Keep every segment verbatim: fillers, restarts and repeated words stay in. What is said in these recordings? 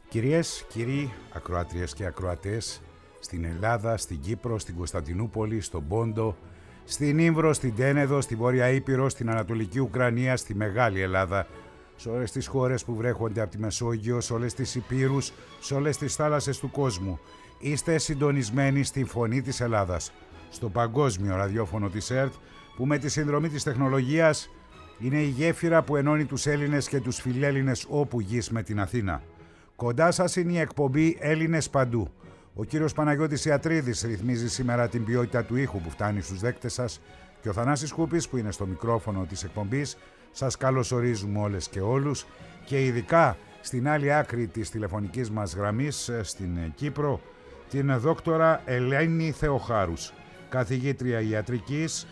Κυρίες, κύριοι, ακροάτριες και ακροατές, στην Ελλάδα, στην Κύπρο, στην Κωνσταντινούπολη, στον Πόντο, στην Ήμβρο, στην Τένεδο, στη Βόρεια Ήπειρο, στην Ανατολική Ουκρανία, στη Μεγάλη Ελλάδα, σε όλες τις χώρες που βρέχονται από τη Μεσόγειο, σε όλες τις υπήρους, σε όλες τις θάλασσες του κόσμου. Είστε συντονισμένοι στη Φωνή της Ελλάδας, στο παγκόσμιο ραδιόφωνο της ΕΡΤ, που με τη συνδρομή της τεχνολογίας είναι η γέφυρα που ενώνει τους Έλληνες και τους φιλέλληνες όπου γης με την Αθήνα. Κοντά σας είναι η εκπομπή Έλληνες Παντού. Ο κύριος Παναγιώτης Ιατρίδης ρυθμίζει σήμερα την ποιότητα του ήχου που φτάνει στους δέκτες σας και ο Θανάσης Κούπης που είναι στο μικρόφωνο της εκπομπής. Σας καλωσορίζουμε όλες και όλους και ειδικά στην άλλη άκρη της τηλεφωνικής μας γραμμής στην Κύπρο την δόκτορα Ελένη Θεοχάρους, καθηγήτρια ιατρικής,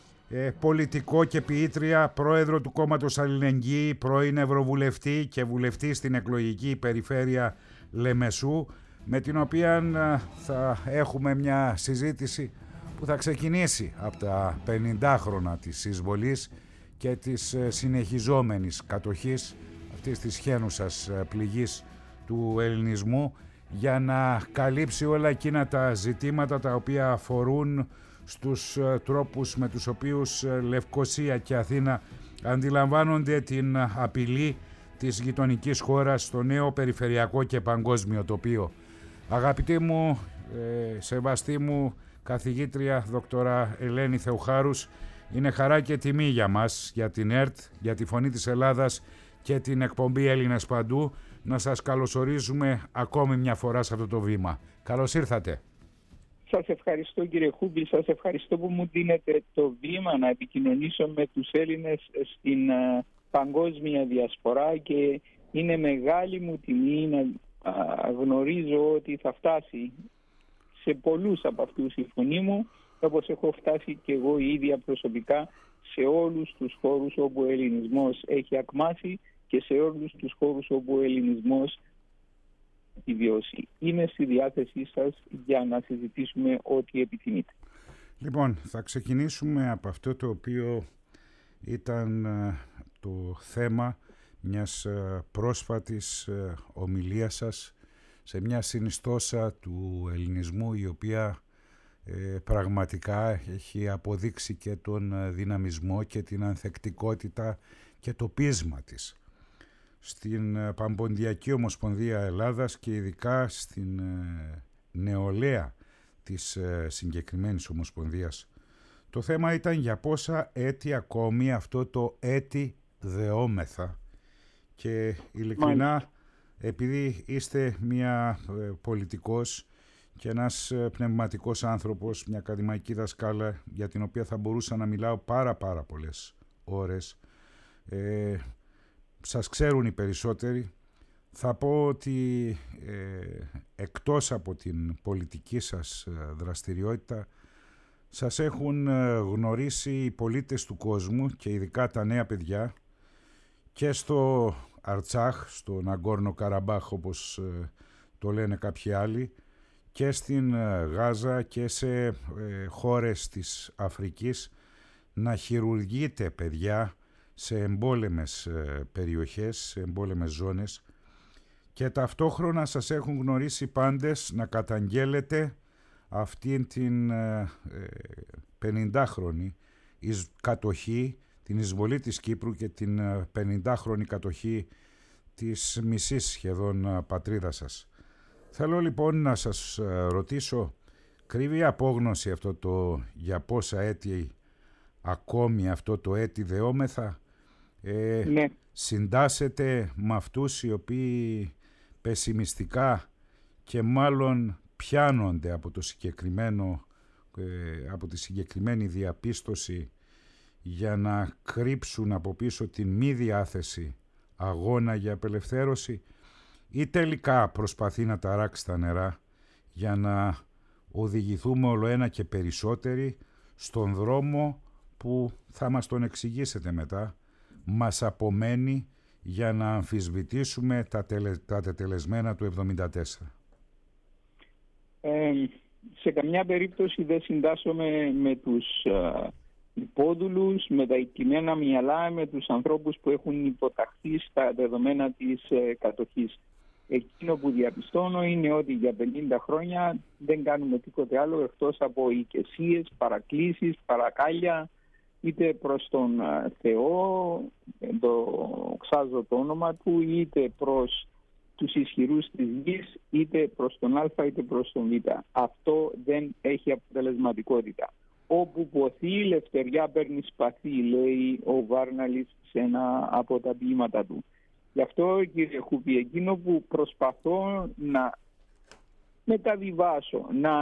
Ε, πολιτικό και ποιήτρια, πρόεδρο του κόμματος Αλληλεγγύη, πρώην Ευρωβουλευτή και βουλευτή στην εκλογική περιφέρεια Λεμεσού, με την οποία θα έχουμε μια συζήτηση που θα ξεκινήσει από τα πενήντα χρόνια της εισβολής και της συνεχιζόμενης κατοχής αυτής της χαίνουσας πληγής του ελληνισμού, για να καλύψει όλα εκείνα τα ζητήματα τα οποία αφορούν στους τρόπους με τους οποίους Λευκοσία και Αθήνα αντιλαμβάνονται την απειλή της γειτονικής χώρας στο νέο περιφερειακό και παγκόσμιο τοπίο. Αγαπητή μου, ε, σεβαστή μου καθηγήτρια δόκτωρα Ελένη Θεοχάρους, είναι χαρά και τιμή για μας, για την ΕΡΤ, για τη Φωνή της Ελλάδας και την εκπομπή Έλληνες Παντού, να σας καλωσορίζουμε ακόμη μια φορά σε αυτό το βήμα. Καλώς ήρθατε. Σας ευχαριστώ κύριε Χούμπη, σας ευχαριστώ που μου δίνετε το βήμα να επικοινωνήσω με τους Έλληνες στην uh, παγκόσμια διασπορά και είναι μεγάλη μου τιμή να uh, γνωρίζω ότι θα φτάσει σε πολλούς από αυτούς η φωνή μου, όπως έχω φτάσει και εγώ η ίδια προσωπικά σε όλους τους χώρους όπου ο ελληνισμός έχει ακμάσει και σε όλους τους χώρους όπου ο ελληνισμός βιώσει. Είμαι στη διάθεσή σας για να συζητήσουμε ό,τι επιθυμείτε. Λοιπόν, θα ξεκινήσουμε από αυτό το οποίο ήταν το θέμα μιας πρόσφατης ομιλίας σας σε μια συνιστόσα του ελληνισμού, η οποία ε, πραγματικά έχει αποδείξει και τον δυναμισμό και την ανθεκτικότητα και το πείσμα της στην Παμποντιακή Ομοσπονδία Ελλάδας και ειδικά στην ε, νεολαία της ε, συγκεκριμένης ομοσπονδίας. Το θέμα ήταν για πόσα έτη ακόμη αυτό το έτη δεόμεθα, και ειλικρινά Μάλιστα. επειδή είστε μια ε, πολιτικός και ένας ε, πνευματικός άνθρωπος, μια ακαδημαϊκή δασκάλα για την οποία θα μπορούσα να μιλάω πάρα πάρα πολλές ώρες, ε, σας ξέρουν οι περισσότεροι. Θα πω ότι ε, εκτός από την πολιτική σας δραστηριότητα σας έχουν γνωρίσει οι πολίτες του κόσμου και ειδικά τα νέα παιδιά και στο Αρτσάχ, στο Ναγκόρνο Καραμπάχ όπως ε, το λένε κάποιοι άλλοι, και στην Γάζα και σε ε, χώρες της Αφρικής, να χειρουργείτε παιδιά σε εμπόλεμες περιοχές, σε εμπόλεμες ζώνες, και ταυτόχρονα σας έχουν γνωρίσει πάντες να καταγγέλλετε αυτήν την πενηντάχρονη κατοχή, την εισβολή της Κύπρου και την πενηντάχρονη κατοχή της μισής σχεδόν πατρίδας σας. Θέλω λοιπόν να σας ρωτήσω, κρύβει απόγνωση αυτό το για πόσα έτη ακόμη αυτό το έτη δεόμεθα? Ε, ναι. Συντάσσεται με αυτούς οι οποίοι πεσημιστικά και μάλλον πιάνονται από το συγκεκριμένο, ε, από τη συγκεκριμένη διαπίστωση για να κρύψουν από πίσω την μη διάθεση αγώνα για απελευθέρωση, ή τελικά προσπαθεί να ταράξει τα νερά για να οδηγηθούμε όλο ένα και περισσότεροι στον δρόμο που θα μας τον εξηγήσετε μετά, μας απομένει για να αμφισβητήσουμε τα, τελε, τα τετελεσμένα του εβδομήντα τέσσερα. Ε, σε καμιά περίπτωση δεν συντάσσομαι με τους uh, υπόδουλους, με τα οικειμένα μυαλά, με τους ανθρώπους που έχουν υποταχθεί στα δεδομένα της uh, κατοχής. Εκείνο που διαπιστώνω είναι ότι για πενήντα χρόνια δεν κάνουμε τίποτε άλλο εκτός από οικεσίες, παρακλήσεις, παρακάλια, είτε προς τον Θεό, το ξάζω το όνομα του, είτε προς τους ισχυρούς της γης, είτε προς τον Α είτε προς τον Β. Αυτό δεν έχει αποτελεσματικότητα. Όπου ποθεί η λευτεριά παίρνει σπαθί, λέει ο Βάρναλης σε ένα από τα ποίηματα του. Γι' αυτό, κύριε Χούπη, εκείνο που προσπαθώ να μεταβιβάσω, να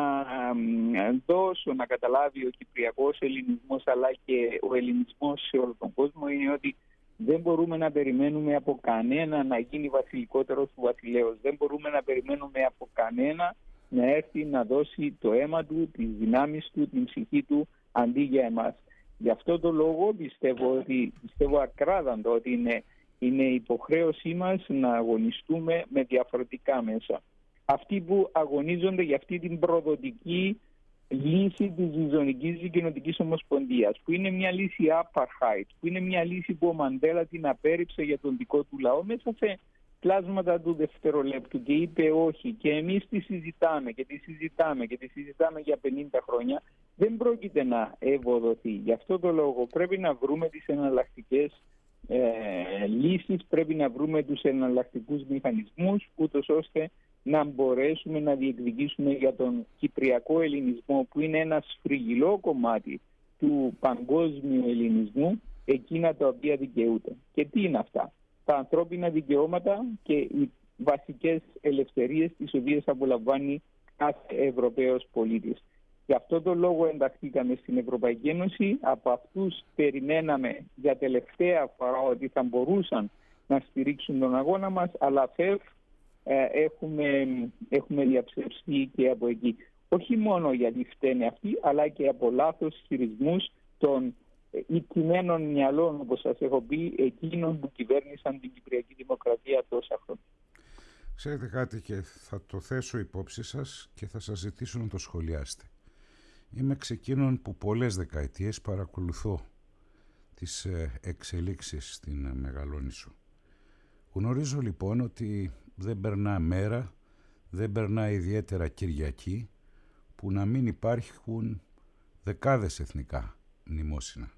δώσω να καταλάβει ο κυπριακός ελληνισμός αλλά και ο ελληνισμός σε όλο τον κόσμο είναι ότι δεν μπορούμε να περιμένουμε από κανένα να γίνει βασιλικότερος του βασιλέως. Δεν μπορούμε να περιμένουμε από κανένα να έρθει να δώσει το αίμα του, τις δυνάμεις του, την ψυχή του αντί για εμάς. Γι' αυτό το λόγο πιστεύω, ότι, πιστεύω ακράδαντο ότι είναι, είναι υποχρέωσή μας να αγωνιστούμε με διαφορετικά μέσα. Αυτοί που αγωνίζονται για αυτή την προδοτική λύση της Ζωνικής Δικοινοτικής Ομοσπονδίας, που είναι μια λύση apartheid, που είναι μια λύση που ο Μαντέλα την απέρριψε για τον δικό του λαό μέσα σε πλάσματα του δευτερολέπτου και είπε όχι, και εμείς τη συζητάμε και τη συζητάμε και τη συζητάμε για πενήντα χρόνια, δεν πρόκειται να ευοδοθεί. Γι' αυτό το λόγο πρέπει να βρούμε τις εναλλακτικές ε, λύσεις, πρέπει να βρούμε τους εναλλακτικούς μηχανισμούς, ούτως ώστε να μπορέσουμε να διεκδικήσουμε για τον κυπριακό ελληνισμό, που είναι ένα σφριγγυλό κομμάτι του παγκόσμιου ελληνισμού, εκείνα τα οποία δικαιούται. Και τι είναι αυτά? Τα ανθρώπινα δικαιώματα και οι βασικές ελευθερίες τις οποίες απολαμβάνει κάθε Ευρωπαίος πολίτης. Γι' αυτό το λόγο ενταχθήκαμε στην Ευρωπαϊκή Ένωση. Από αυτούς περιμέναμε για τελευταία φορά ότι θα μπορούσαν να στηρίξουν τον αγώνα μας, αλλά φεύ έχουμε, έχουμε διαψευστεί και από εκεί. Όχι μόνο γιατί φταίνε αυτοί, αλλά και από λάθος χειρισμούς των ηττημένων μυαλών, όπως σας έχω πει, εκείνων που κυβέρνησαν την Κυπριακή Δημοκρατία τόσα χρόνια. Ξέρετε κάτι, και θα το θέσω υπόψη σας και θα σας ζητήσω να το σχολιάσετε. Είμαι εξ εκείνων που πολλές δεκαετίες παρακολουθώ τις εξελίξεις στην Μεγαλόνισσο. Γνωρίζω λοιπόν ότι δεν περνά μέρα, δεν περνά ιδιαίτερα Κυριακή, που να μην υπάρχουν δεκάδες εθνικά μνημόσυνα.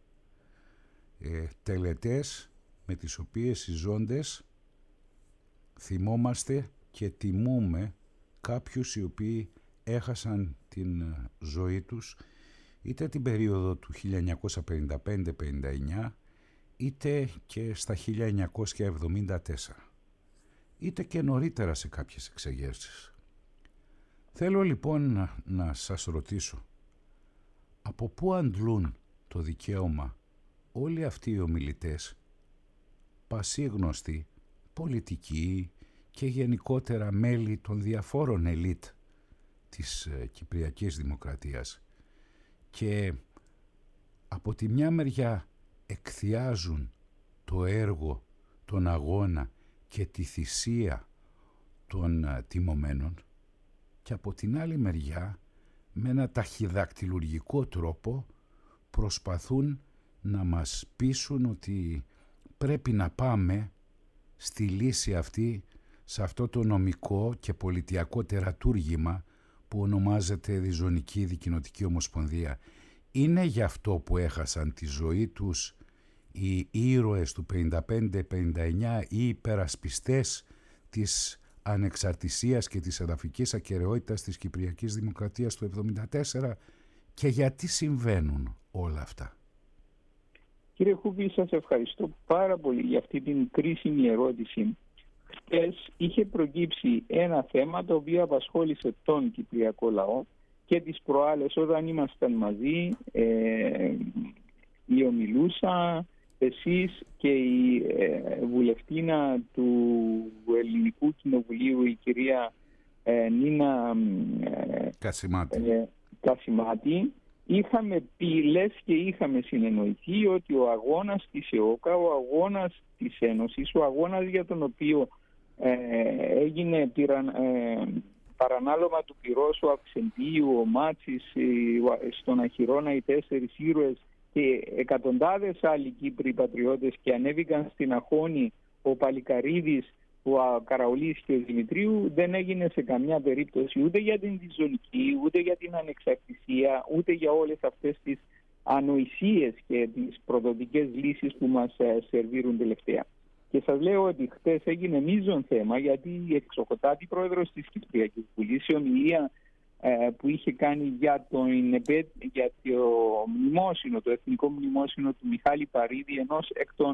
Ε, τελετές με τις οποίες οι ζώντες θυμόμαστε και τιμούμε κάποιους οι οποίοι έχασαν την ζωή τους είτε την περίοδο του χίλια εννιακόσια πενήντα πέντε πενήντα εννιά είτε και στα χίλια εννιακόσια εβδομήντα τέσσερα είτε και νωρίτερα σε κάποιες εξεγέρσεις. Θέλω λοιπόν να, να σας ρωτήσω, από πού αντλούν το δικαίωμα όλοι αυτοί οι ομιλητές, πασίγνωστοι, πολιτικοί και γενικότερα μέλη των διαφόρων ελίτ της ε, Κυπριακής Δημοκρατίας, και από τη μια μεριά εκθιάζουν το έργο, τον αγώνα και τη θυσία των ε, τιμωμένων, και από την άλλη μεριά με ένα ταχυδακτηλουργικό τρόπο προσπαθούν να μας πείσουν ότι πρέπει να πάμε στη λύση αυτή, σε αυτό το νομικό και πολιτιακό τερατούργημα που ονομάζεται Διζωνική Δικοινοτική Ομοσπονδία. Είναι γι' αυτό που έχασαν τη ζωή τους οι ήρωες του πενήντα πέντε πενήντα εννιά, οι υπερασπιστές της ανεξαρτησίας και της εδαφικής ακεραιότητας της Κυπριακής Δημοκρατίας του εβδομήντα τέσσερα, και γιατί συμβαίνουν όλα αυτά? Κύριε Χούπη, σας ευχαριστώ πάρα πολύ για αυτή την κρίσιμη ερώτηση. Χθες είχε προκύψει ένα θέμα το οποίο απασχόλησε τον κυπριακό λαό, και τις προάλλες όταν ήμασταν μαζί, ε, η ομιλούσα, εσείς και η ε, βουλευτήνα του Ελληνικού Κοινοβουλίου, η κυρία ε, Νίνα ε, Κασιμάτη. Ε, Κασιμάτη, είχαμε πει, λες και είχαμε συνεννοηθεί ότι ο αγώνας της ΕΟΚΑ, ο αγώνας της Ένωσης, ο αγώνας για τον οποίο ε, έγινε πυραν, ε, παρανάλωμα του πυρός, ο Αυξεντίου, ο Μάτσης, στον Αχυρώνα οι τέσσερις ήρωες και εκατοντάδες άλλοι Κύπροι πατριώτες, και ανέβηκαν στην Αχώνη ο Παλικαρίδης του Καραουλής και ο Δημητρίου δεν έγινε σε καμιά περίπτωση ούτε για την διζωνική, ούτε για την ανεξαρτησία, ούτε για όλες αυτές τις ανοησίες και τις προδοτικές λύσεις που μας σερβίρουν τελευταία. Και σας λέω ότι χτες έγινε μείζον θέμα, γιατί η εξοχοτάτη πρόεδρος της Κυπριακής Βουλής, η ομιλία ε, που είχε κάνει για το, για το μνημόσυνο, το εθνικό μνημόσυνο του Μιχάλη Παρίδη, ενός εκ των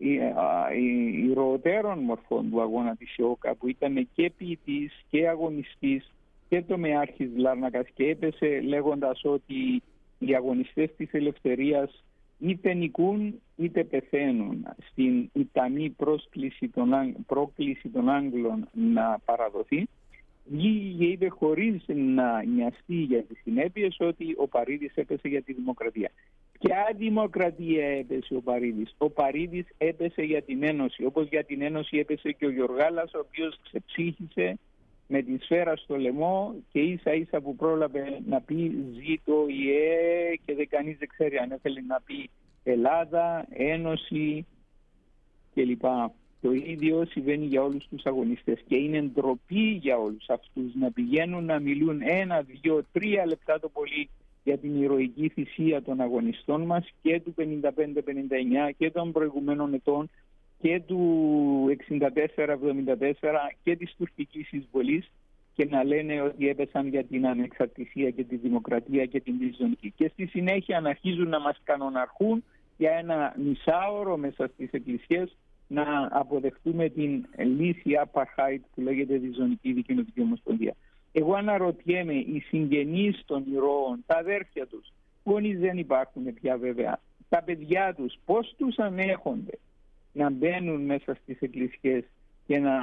ηρωότερων μορφών του αγώνα της ΙΟΚΑ, που ήταν και ποιητής και αγωνιστής και τομεάρχης Λάρνακας, και έπεσε λέγοντας ότι οι αγωνιστές της ελευθερίας είτε νικούν είτε πεθαίνουν στην ιτανή πρόσκληση των, πρόκληση των Άγγλων να παραδοθεί. Βγήκε, είπε χωρίς να νοιαστεί για τις συνέπειες, ότι ο Παρίδης έπεσε για τη δημοκρατία. Ποια δημοκρατία έπεσε ο Παρίδης? Ο Παρίδης έπεσε για την Ένωση, όπως για την Ένωση έπεσε και ο Γιωργάλας, ο οποίος ξεψύχησε με τη σφαίρα στο λαιμό και ίσα ίσα που πρόλαβε να πει ζήτω η ΕΕ και δεν κανείς δεν ξέρει αν έθελε να πει Ελλάδα, Ένωση κλπ. Το ίδιο συμβαίνει για όλους τους αγωνιστές και είναι ντροπή για όλους αυτούς να πηγαίνουν να μιλούν ένα, δύο, τρία λεπτά το πολύ για την ηρωική θυσία των αγωνιστών μας και του πενήντα πέντε πενήντα εννιά και των προηγουμένων ετών και του εξήντα τέσσερα εβδομήντα τέσσερα και της τουρκικής εισβολής, και να λένε ότι έπεσαν για την ανεξαρτησία και τη δημοκρατία και την διζωνική. Και στη συνέχεια να αρχίζουν να μας κανοναρχούν για ένα μισάωρο μέσα στις εκκλησίες να αποδεχτούμε την λύση apartheid που λέγεται διζωνική δικοινοτική ομοσπονδία. Εγώ αναρωτιέμαι, οι συγγενείς των ηρώων, τα αδέρφια τους, γονείς δεν υπάρχουν πια βέβαια, τα παιδιά τους, πώς τους ανέχονται να μπαίνουν μέσα στις εκκλησίες και να,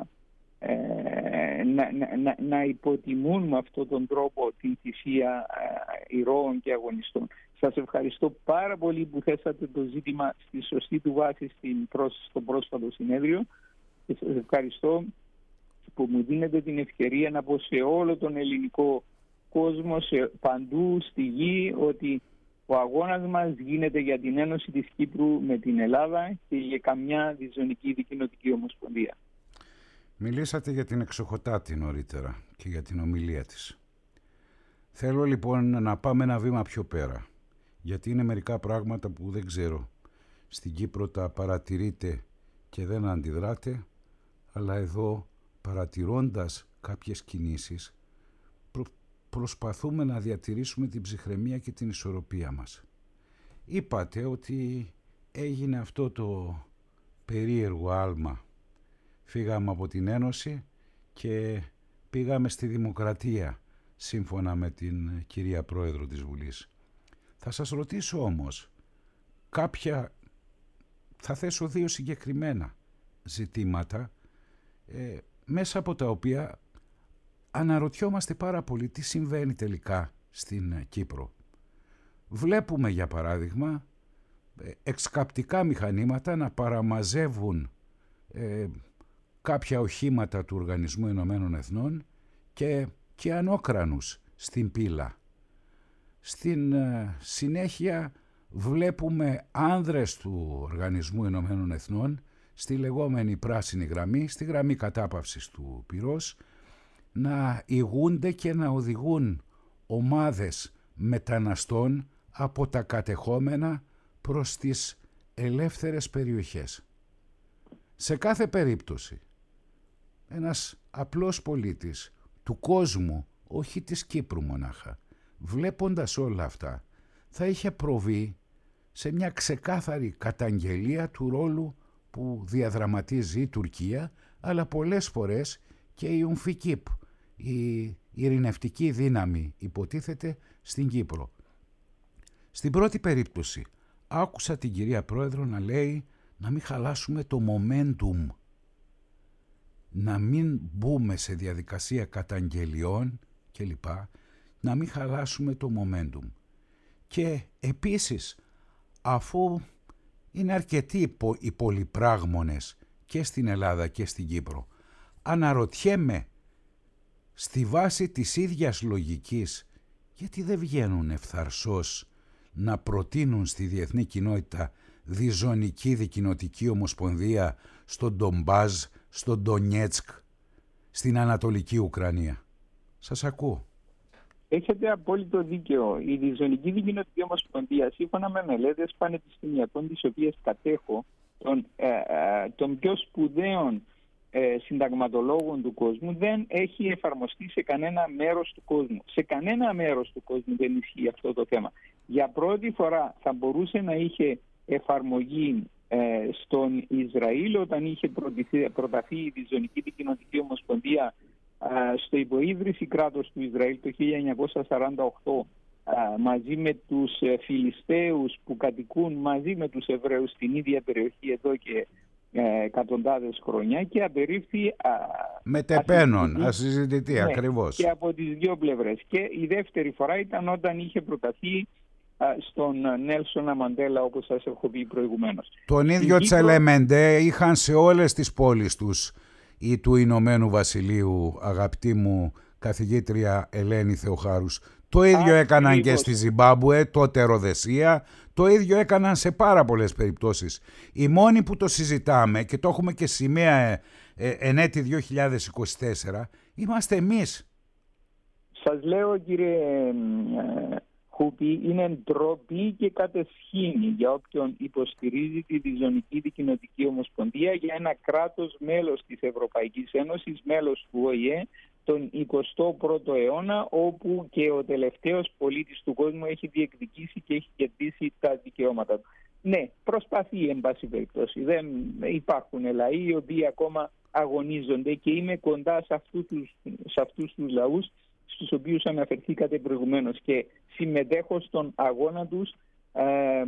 ε, να, να, να υποτιμούν με αυτόν τον τρόπο την θυσία ε, ηρώων και αγωνιστών. Σας ευχαριστώ πάρα πολύ που θέσατε το ζήτημα στη σωστή του βάση στην προς, στο πρόσφατο συνέδριο, και σας ευχαριστώ που μου δίνετε την ευκαιρία να πω σε όλο τον ελληνικό κόσμο, σε παντού στη γη, ότι ο αγώνας μας γίνεται για την Ένωση της Κύπρου με την Ελλάδα και για καμιά διζωνική δικοινοτική ομοσπονδία. Μιλήσατε για την εξοχοτάτη νωρίτερα και για την ομιλία της. Θέλω λοιπόν να πάμε ένα βήμα πιο πέρα, γιατί είναι μερικά πράγματα που δεν ξέρω. Στην Κύπρο τα παρατηρείτε και δεν αντιδράτε, αλλά εδώ παρατηρώντας κάποιες κινήσεις προ... προσπαθούμε να διατηρήσουμε την ψυχραιμία και την ισορροπία μας. Είπατε ότι έγινε αυτό το περίεργο άλμα. Φύγαμε από την Ένωση και πήγαμε στη δημοκρατία, σύμφωνα με την κυρία Πρόεδρο της Βουλής. Θα σας ρωτήσω όμως κάποια, θα θέσω δύο συγκεκριμένα ζητήματα, ε, μέσα από τα οποία αναρωτιόμαστε πάρα πολύ τι συμβαίνει τελικά στην Κύπρο. Βλέπουμε για παράδειγμα εξκαπτικά μηχανήματα να παραμαζεύουν ε, κάποια οχήματα του Οργανισμού Ηνωμένων Εθνών και, και ανώκρανους στην πύλα. Στην ε, συνέχεια βλέπουμε άνδρες του Οργανισμού Ηνωμένων Εθνών στη λεγόμενη πράσινη γραμμή, στη γραμμή κατάπαυσης του πυρός, να ηγούνται και να οδηγούν ομάδες μεταναστών από τα κατεχόμενα προς τις ελεύθερες περιοχές. Σε κάθε περίπτωση, ένας απλός πολίτης του κόσμου, όχι της Κύπρου μονάχα, βλέποντας όλα αυτά, θα είχε προβεί σε μια ξεκάθαρη καταγγελία του ρόλου που διαδραματίζει η Τουρκία, αλλά πολλές φορές και η Ουμφικίπ, η ειρηνευτική δύναμη υποτίθεται στην Κύπρο. Στην πρώτη περίπτωση άκουσα την κυρία Πρόεδρο να λέει να μην χαλάσουμε το momentum, να μην μπούμε σε διαδικασία καταγγελιών κλπ, να μην χαλάσουμε το momentum. Και επίσης, αφού είναι αρκετοί οι πολυπράγμονες και στην Ελλάδα και στην Κύπρο, αναρωτιέμαι στη βάση της ίδιας λογικής γιατί δεν βγαίνουν ευθαρσώς να προτείνουν στη διεθνή κοινότητα διζωνική δικοινοτική ομοσπονδία στο Ντομπάζ, στο Ντονιέτσκ, στην Ανατολική Ουκρανία? Σας ακούω. Έχετε απόλυτο δίκαιο. Η διζωνική δικοινοτική ομοσπονδία, σύμφωνα με μελέτες πανεπιστημιακών, τις οποίες κατέχω, των, ε, ε, των πιο σπουδαίων ε, συνταγματολόγων του κόσμου, δεν έχει εφαρμοστεί σε κανένα μέρος του κόσμου. Σε κανένα μέρος του κόσμου δεν ισχύει αυτό το θέμα. Για πρώτη φορά θα μπορούσε να είχε εφαρμογή ε, στον Ισραήλ όταν είχε προταθεί η διζωνική δικοινοτική ομοσπονδία ε, στο υποίδρυση κράτος του Ισραήλ το χίλια εννιακόσια σαράντα οκτώ, ε, μαζί με τους Φιλιστέους που κατοικούν μαζί με τους Εβραίους στην ίδια περιοχή εδώ και ε, εκατοντάδες χρόνια, και απερίφθη μετεπένων, ασυζητητή, ναι, ακριβώς. Και από τις δύο πλευρές. Και η δεύτερη φορά ήταν όταν είχε προταθεί στον Νέλσον Μαντέλα, όπως σας έχω πει προηγουμένως. Τον ίδιο Κύπρο... Τσελεμεντέ είχαν σε όλες τις πόλεις τους ή του Ηνωμένου Βασιλείου, αγαπητή μου καθηγήτρια Ελένη Θεοχάρους. Το ίδιο Α, έκαναν λίγος. Και στη Ζιμπάμπουε, τότε Ροδεσία, το ίδιο έκαναν σε πάρα πολλές περιπτώσεις. Οι μόνοι που το συζητάμε και το έχουμε και σημαία ε, ε, εν έτη δύο χιλιάδες είκοσι τέσσερα, είμαστε εμείς. Σας λέω, κύριε ε, Χούπη, είναι ντροπή και κατεσχήνη για όποιον υποστηρίζει τη διζωνική δικοινοτική ομοσπονδία για ένα κράτος μέλος της Ευρωπαϊκής Ένωσης, μέλος του Ο Η Ε, τον εικοστό πρώτο αιώνα, όπου και ο τελευταίος πολίτης του κόσμου έχει διεκδικήσει και έχει κερδίσει τα δικαιώματα του. Ναι, προσπαθεί εν πάση περιπτώσει. Δεν υπάρχουν λαοί οι οποίοι ακόμα αγωνίζονται, και είμαι κοντά σε αυτούς τους, σε αυτούς τους λαούς στους οποίους αναφερθήκατε προηγουμένως, και συμμετέχω στον αγώνα τους ε,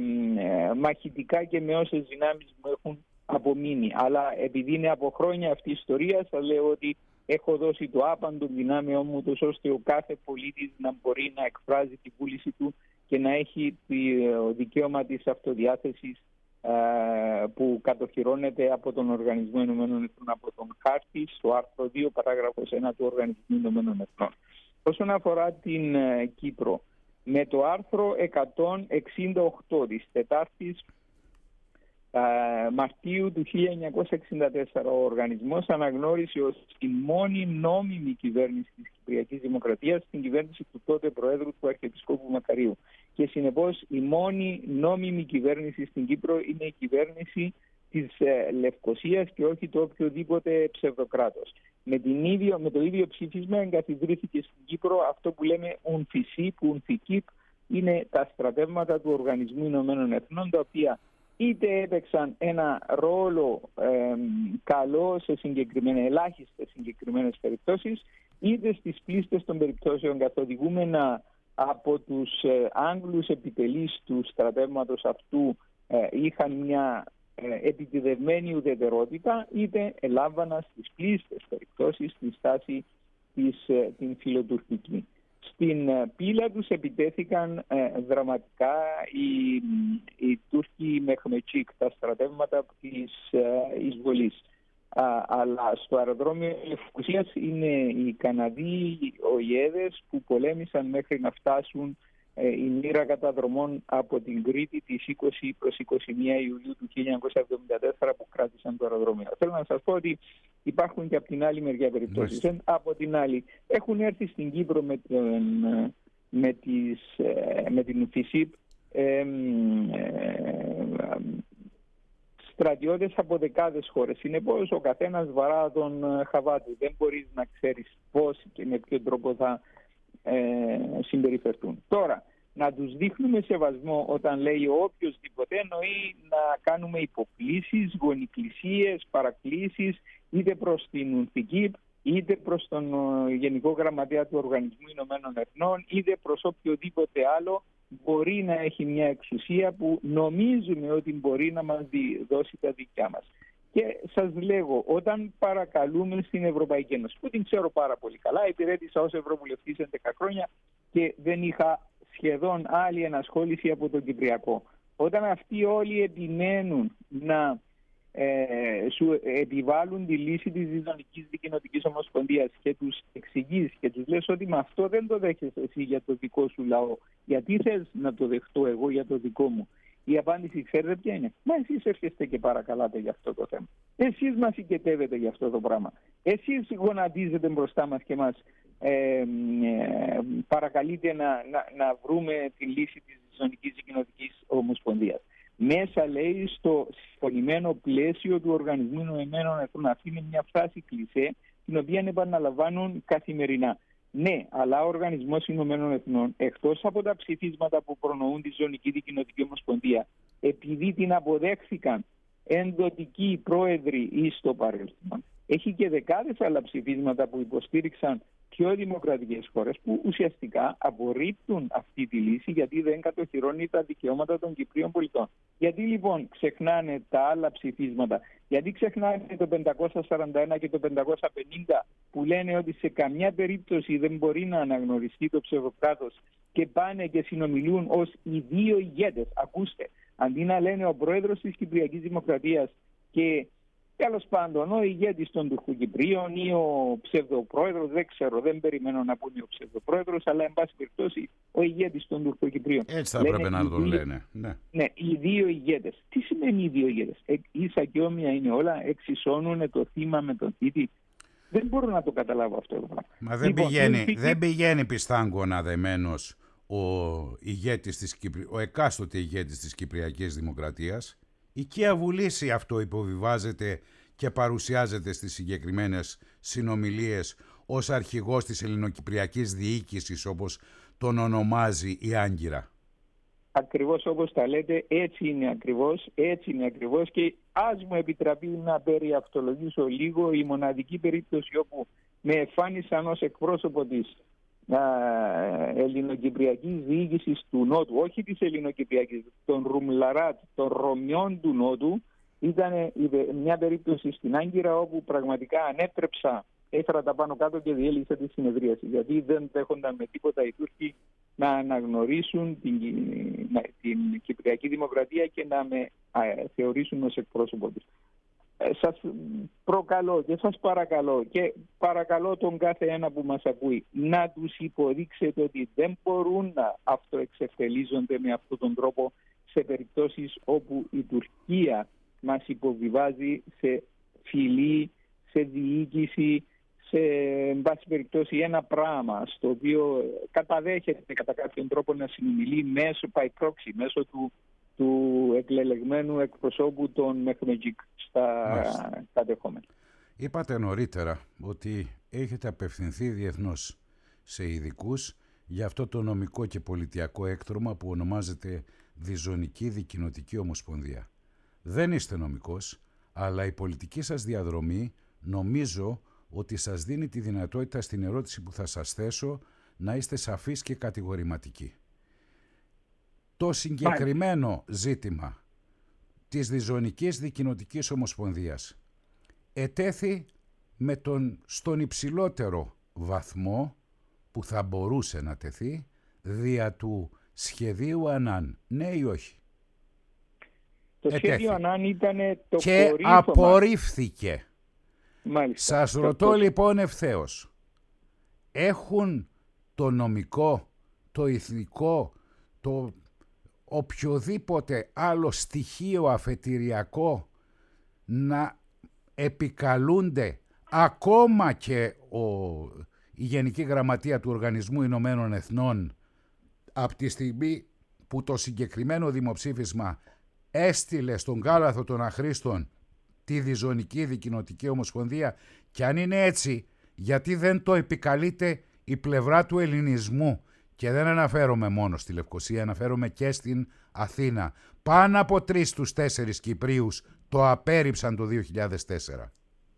ε, μαχητικά και με όσες δυνάμεις μου έχουν απομείνει. Αλλά επειδή είναι από χρόνια αυτή η ιστορία, θα λέω ότι έχω δώσει το άπαντο δυνάμεό μου, τόσο ώστε ο κάθε πολίτης να μπορεί να εκφράζει τη βούληση του και να έχει το δικαίωμα της αυτοδιάθεσης ε, που κατοχυρώνεται από τον Οργανισμό Ηνωμένων Εθνών, από τον χάρτη, στο άρθρο δύο παράγραφος ένα του Οργανισμού Ηνωμένων Εθνών. Όσον αφορά την ε, Κύπρο, με το άρθρο εκατόν εξήντα οκτώ της τετάρτης ε, Μαρτίου του χίλια εννιακόσια εξήντα τέσσερα, ο οργανισμός αναγνώρισε ως τη μόνη νόμιμη κυβέρνηση της Κυπριακής Δημοκρατίας την κυβέρνηση του τότε Προέδρου του Αρχιεπισκόπου Μακαρίου. Και συνεπώς η μόνη νόμιμη κυβέρνηση στην Κύπρο είναι η κυβέρνηση της ε, Λευκωσίας και όχι το οποιοδήποτε ψευδοκράτος. Με, την ίδιο, με το ίδιο ψήφισμα εγκαθιδρύθηκε στην Κύπρο αυτό που λέμε ουνφισίπ, ουνφικίπ, είναι τα στρατεύματα του Οργανισμού Ηνωμένων Εθνών, τα οποία είτε έπαιξαν ένα ρόλο ε, καλό σε συγκεκριμένες, ελάχιστες συγκεκριμένες περιπτώσεις, είτε στις πλήστες των περιπτώσεων καθοδηγούμενα από τους ε, Άγγλους επιτελείς του στρατεύματος αυτού ε, είχαν μια ε, επιτιδευμένη ουδετερότητα, είτε ελάμβαναν στις πλήστες περιπτώσεις τη στάση της, ε, την φιλοτουρκική. Στην πύλα τους επιτέθηκαν ε, δραματικά οι, οι Τούρκοι Μεχμετσίκ, τα στρατεύματα της ε, εισβολής. Α, αλλά στο αεροδρόμιο Λευκωσίας είναι οι Καναδοί ΟΙΕΔες που πολέμησαν μέχρι να φτάσουν ε, η μοίρα καταδρομών από την Κρήτη της είκοσι προς είκοσι μία Ιουλίου του χίλια εννιακόσια εβδομήντα τέσσερα που κράτησαν το αεροδρόμιο. Θέλω να σας πω ότι υπάρχουν και από την άλλη μεριά περιπτώσεις. Mm. Από την άλλη έχουν έρθει στην Κύπρο με, τον, με, τις, με την ΦΙΣΥΠ ε, ε, στρατιώτες από δεκάδες χώρες. Συνεπώς ο καθένας βαρά τον χαβά-του. Δεν μπορείς να ξέρεις πώς και με ποιο τρόπο θα ε, συμπεριφερθούν. Τώρα, να τους δείχνουμε σεβασμό όταν λέει οποιοσδήποτε, εννοεί να κάνουμε υποκλήσεις, γονικλησίες, παρακλήσεις, είτε προς την ΟΥΝΦΙΚΙΠ, είτε προς τον Γενικό Γραμματέα του Οργανισμού Ηνωμένων Εθνών, είτε προς οποιοδήποτε άλλο μπορεί να έχει μια εξουσία που νομίζουμε ότι μπορεί να μας δώσει τα δικιά μας. Και σας λέγω, όταν παρακαλούμε στην Ευρωπαϊκή Ένωση, που την ξέρω πάρα πολύ καλά, υπηρέτησα ως Ευρωβουλευτής έντεκα χρόνια και δεν είχα σχεδόν άλλη ενασχόληση από τον Κυπριακό. Όταν αυτοί όλοι επιμένουν να ε, σου επιβάλλουν τη λύση της Διζωνικής Δικοινοτικής Ομοσπονδίας και τους εξηγείς και τους λες ότι με αυτό δεν το δέχεσαι εσύ για το δικό σου λαό, γιατί θες να το δεχτώ εγώ για το δικό μου. Η απάντηση ξέρετε ποια είναι? Μα εσείς έρχεστε και παρακαλάτε για αυτό το θέμα. Εσείς μας οικετεύετε για αυτό το πράγμα. Εσείς γονατίζετε μπροστά μας και μας ε, ε, παρακαλείτε να, να, να βρούμε τη λύση της Διζωνικής Δικοινοτικής Ομοσπονδίας. Μέσα, λέει, στο συμφωνημένο πλαίσιο του Οργανισμού Ηνωμένων Εθνών. Αυτή είναι μια φράση κλισέ, την οποία επαναλαμβάνουν καθημερινά. Ναι, αλλά ο Οργανισμός Ηνωμένων Εθνών, εκτός από τα ψηφίσματα που προνοούν τη Ζωνική Δικοινοτική Ομοσπονδία, επειδή την αποδέχθηκαν ενδοτικοί πρόεδροι ή στο παρελθόν, έχει και δεκάδες άλλα ψηφίσματα που υποστήριξαν πιο δημοκρατικές χώρες που ουσιαστικά απορρίπτουν αυτή τη λύση, γιατί δεν κατοχυρώνει τα δικαιώματα των Κυπρίων πολιτών. Γιατί λοιπόν ξεχνάνε τα άλλα ψηφίσματα? Γιατί ξεχνάνε το πεντακόσια σαράντα ένα και το πεντακόσια πενήντα που λένε ότι σε καμιά περίπτωση δεν μπορεί να αναγνωριστεί το ψευδοκράτος και πάνε και συνομιλούν ως οι δύο ηγέτες? Ακούστε, αντί να λένε ο πρόεδρος της Κυπριακής Δημοκρατίας και τέλος πάντων ο ηγέτης των Τουρκοκυπρίων ή ο ψευδοπρόεδρος, δεν ξέρω, δεν περιμένω να πούνε ο ψευδοπρόεδρος, αλλά εν πάση περιπτώσει ο ηγέτης των Τουρκοκυπρίων. Έτσι θα έπρεπε να τον λένε. Ναι. ναι, οι δύο ηγέτες. Τι σημαίνει οι δύο ηγέτες? Ε, ίσα και όμοια είναι όλα, εξισώνουν το θύμα με τον θήτη. Δεν μπορώ να το καταλάβω αυτό το πράγμα. Μα δεν, λοιπόν, πηγαίνει, είναι... δεν πηγαίνει πιστάγκωνα δεμένος ο, ηγέτης της Κυπρι... ο εκάστοτε ηγέτης της Κυπριακής Δημοκρατίας. Η οικία βουλήση αυτό υποβιβάζεται και παρουσιάζεται στις συγκεκριμένες συνομιλίες ως αρχηγός της ελληνοκυπριακής διοίκησης, όπως τον ονομάζει η Άγκυρα. Ακριβώς όπως τα λέτε, έτσι είναι ακριβώς, έτσι είναι ακριβώς και ας μου επιτραπεί να περιαυτολογήσω λίγο η μοναδική περίπτωση όπου με εμφάνισαν ως εκπρόσωπο της ελληνοκυπριακής διοίκησης του Νότου, όχι της ελληνοκυπριακής, των Ρουμλαράτ, των Ρωμιών του Νότου. Ήταν μια περίπτωση στην Άγκυρα όπου πραγματικά ανέτρεψα, έφερα τα πάνω κάτω και διέλυσα τη συνεδρίαση, γιατί δεν δέχονταν με τίποτα οι Τούρκοι να αναγνωρίσουν την, την Κυπριακή Δημοκρατία και να με α, θεωρήσουν ως εκπρόσωπο της. Σας προκαλώ και σας παρακαλώ και παρακαλώ τον κάθε ένα που μας ακούει να τους υποδείξετε ότι δεν μπορούν να αυτοεξευτελίζονται με αυτόν τον τρόπο σε περιπτώσεις όπου η Τουρκία μας υποβιβάζει σε φυλή, σε διοίκηση, σε εν πάση περιπτώσει ένα πράγμα στο οποίο καταδέχεται κατά κάποιον τρόπο να συνομιλεί μέσω by proxy, μέσω του του εκλελεγμένου εκπροσώπου των Μεχμετζίκ στα κατεχόμενα. Είπατε νωρίτερα ότι έχετε απευθυνθεί διεθνώς σε ειδικούς για αυτό το νομικό και πολιτιακό έκτρωμα που ονομάζεται Διζωνική Δικοινοτική Ομοσπονδία. Δεν είστε νομικός, αλλά η πολιτική σας διαδρομή νομίζω ότι σας δίνει τη δυνατότητα στην ερώτηση που θα σας θέσω να είστε σαφείς και κατηγορηματικοί. Το συγκεκριμένο ζήτημα της Διζωνικής Δικοινοτικής Ομοσπονδίας ετέθη με τον στον υψηλότερο βαθμό που θα μπορούσε να τεθεί δια του σχεδίου Ανάν. Ναι ή όχι? Το ετέθη. Σχέδιο Ανάν ήταν το και κορύφωμα. Απορρίφθηκε. Μάλιστα. Σας ρωτώ το... λοιπόν ευθέως. Έχουν το νομικό, το ηθικό, το οποιοδήποτε άλλο στοιχείο αφετηριακό να επικαλούνται ακόμα και ο, η Γενική Γραμματεία του Οργανισμού Ηνωμένων Εθνών από τη στιγμή που το συγκεκριμένο δημοψήφισμα έστειλε στον κάλαθο των αχρήστων τη Διζωνική Δικοινοτική Ομοσπονδία? Και αν είναι έτσι, γιατί δεν το επικαλείται η πλευρά του ελληνισμού? Και δεν αναφέρομαι μόνο στη Λευκοσία, αναφέρομαι και στην Αθήνα. Πάνω από τρεις στους τέσσερις Κυπρίους το απέρριψαν το δύο χιλιάδες τέσσερα.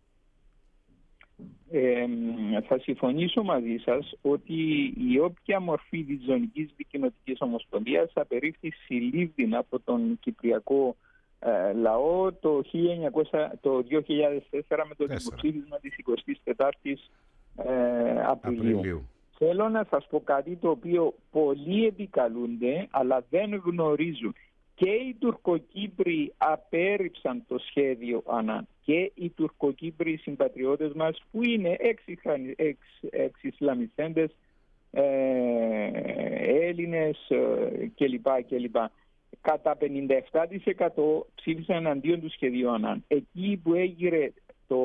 Ε, θα συμφωνήσω μαζί σας ότι η όποια μορφή της Διζωνικής Δικοινοτικής Ομοσπονδίας απερίφθη συλλήβδην από τον Κυπριακό ε, λαό το, χίλια εννιακόσια, το δύο χιλιάδες τέσσερα με το δημοψήφισμα της εικοστής τέταρτης ε, Απριλίου. Απριλίου. Θέλω να σας πω κάτι το οποίο πολλοί επικαλούνται αλλά δεν γνωρίζουν. Και οι Τουρκοκύπροι απέρριψαν το σχέδιο Ανάν και οι Τουρκοκύπροι συμπατριώτες μας που είναι εξ-Ισλαμιστέντες, ε, Έλληνες ε, κλπ. κλπ. κατά πενήντα επτά τοις εκατό ψήφισαν εναντίον του σχεδίου Ανάν. Εκεί που έγινε το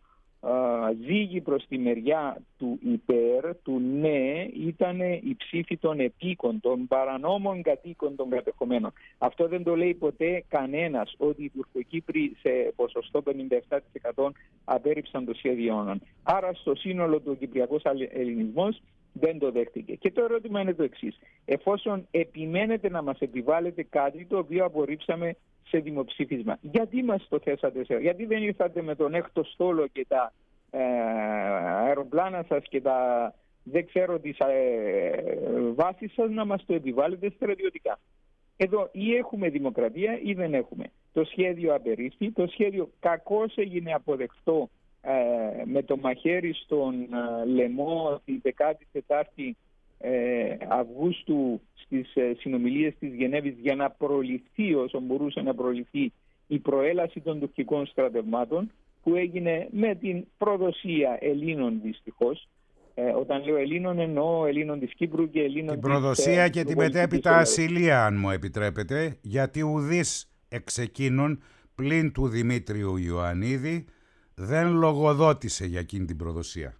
ζύγι προς τη μεριά του υπέρ, του ναι, ήταν η ψήφη των επίκων, των παρανόμων κατοίκων των κατεχομένων. Αυτό δεν το λέει ποτέ κανένας, ότι οι Τουρκοκύπροι σε ποσοστό πενήντα επτά τοις εκατό απέρριψαν το σχέδιο Ανάν. Άρα στο σύνολο του Κυπριακός Ελληνισμός δεν το δέχτηκε. Και το ερώτημα είναι το εξής. Εφόσον επιμένετε να μας επιβάλλετε κάτι το οποίο απορρίψαμε σε δημοψήφισμα, γιατί μας το θέσατε σε... Γιατί δεν ήρθατε με τον έκτο στόλο και τα ε, αεροπλάνα σας και τα δεν ξέρω τις ε, βάσεις σας να μας το επιβάλλετε στρατιωτικά. Εδώ ή έχουμε δημοκρατία ή δεν έχουμε. Το σχέδιο απερίφθη, το σχέδιο κακώς έγινε αποδεκτό ε, με το μαχαίρι στον ε, λαιμό τη δεκάτη τέταρτη ε, Αυγούστου στις ε, συνομιλίες της Γενέβης για να προληφθεί όσο μπορούσε να προληφθεί η προέλαση των τουρκικών στρατευμάτων, που έγινε με την προδοσία Ελλήνων δυστυχώς. Ε, όταν λέω Ελλήνων εννοώ Ελλήνων της Κύπρου και Ελλήνων την της... προδοσία της, και τη μετέπειτα ασυλία, αν μου επιτρέπετε, γιατί ουδείς εξ εκείνων πλην του Δημήτριου Ιωαννίδη δεν λογοδότησε για εκείνη την προδοσία.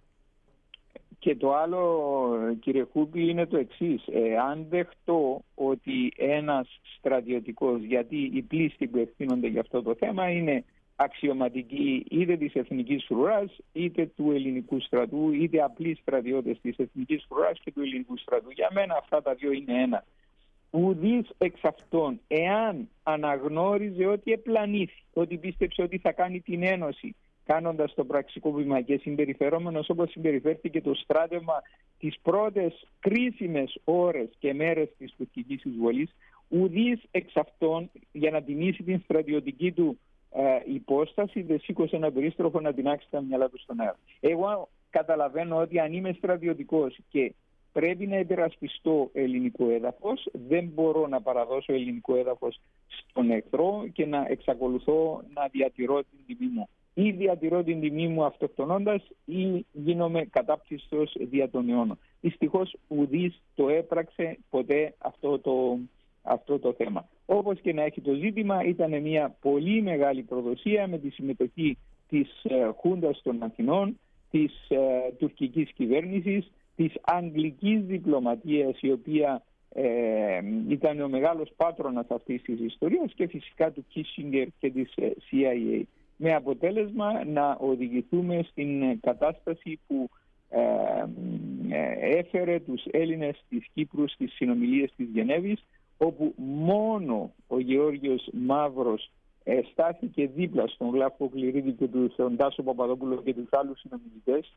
Και το άλλο, κύριε Χούπη, είναι το εξής. Ε, αν δεχτώ ότι ένας στρατιωτικός, γιατί οι πλήστοι που ευθύνονται για αυτό το θέμα είναι αξιωματικοί είτε της Εθνικής Φρουράς είτε του Ελληνικού Στρατού, είτε απλοί στρατιώτες της Εθνικής Φρουράς και του Ελληνικού Στρατού. Για μένα αυτά τα δύο είναι ένα. Ουδής εξ αυτών, εάν αναγνώριζε ότι επλανήθη, ότι πίστεψε ότι θα κάνει την ένωση, κάνοντας το πραξικό βήμα και συμπεριφερόμενος όπως συμπεριφέρθηκε το στράτευμα τις πρώτες κρίσιμες ώρες και μέρες της τουρκικής εισβολής, ουδής εξ αυτών για να τιμήσει την στρατιωτική του ε, υπόσταση δεν σήκωσε ένα περίστροφο να τεινάξει τα μυαλά του στον αέρα. Εγώ καταλαβαίνω ότι αν είμαι στρατιωτικός και πρέπει να υπερασπιστώ ελληνικό έδαφος, δεν μπορώ να παραδώσω ελληνικό έδαφος στον εχθρό και να εξακολουθώ να διατηρώ την τιμή μου. Ή διατηρώ την τιμή μου αυτοκτονώντας ή γίνομαι κατάπτυστος δια των αιώνων. Δυστυχώς ουδής το έπραξε ποτέ αυτό το, αυτό το θέμα. Όπως και να έχει το ζήτημα, ήταν μια πολύ μεγάλη προδοσία με τη συμμετοχή της ε, Χούντας των Αθηνών, της ε, τουρκικής κυβέρνησης, της αγγλικής διπλωματίας, η οποία ε, ήταν ο μεγάλος πάτρονας αυτής της ιστορίας, και φυσικά του Κίσινγκερ και της ε, σι άι έι. Με αποτέλεσμα να οδηγηθούμε στην κατάσταση που ε, ε, έφερε τους Έλληνες της Κύπρου στις συνομιλίες της Γενέβης, όπου μόνο ο Γεώργιος Μαύρος ε, στάθηκε δίπλα στον Γλάφκο Κληρίδη και τον Τάσο Παπαδόπουλο και τους άλλους συνομιλητές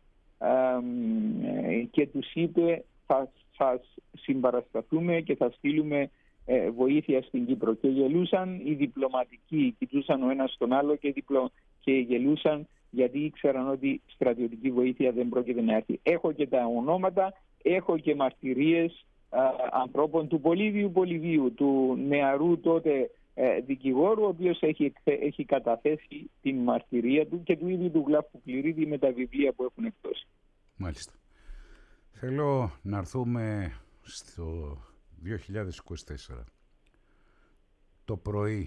ε, και τους είπε θα σας συμπαρασταθούμε και θα στείλουμε ε, βοήθεια στην Κύπρο. Και γελούσαν οι διπλωματικοί, κοιτούσαν ο ένας τον άλλο και, διπλω... και γελούσαν γιατί ήξεραν ότι στρατιωτική βοήθεια δεν πρόκειται να έρθει. Έχω και τα ονόματα, έχω και μαρτυρίες α, ανθρώπων του Πολύβιου Πολυβίου, του νεαρού τότε ε, δικηγόρου, ο οποίος έχει, έχει καταθέσει την μαρτυρία του και του ίδιου του Γλάφκου Κληρίδη με τα βιβλία που έχουν εκδώσει. Μάλιστα. Θέλω να έρθουμε στο δύο χιλιάδες είκοσι τέσσερα. Το πρωί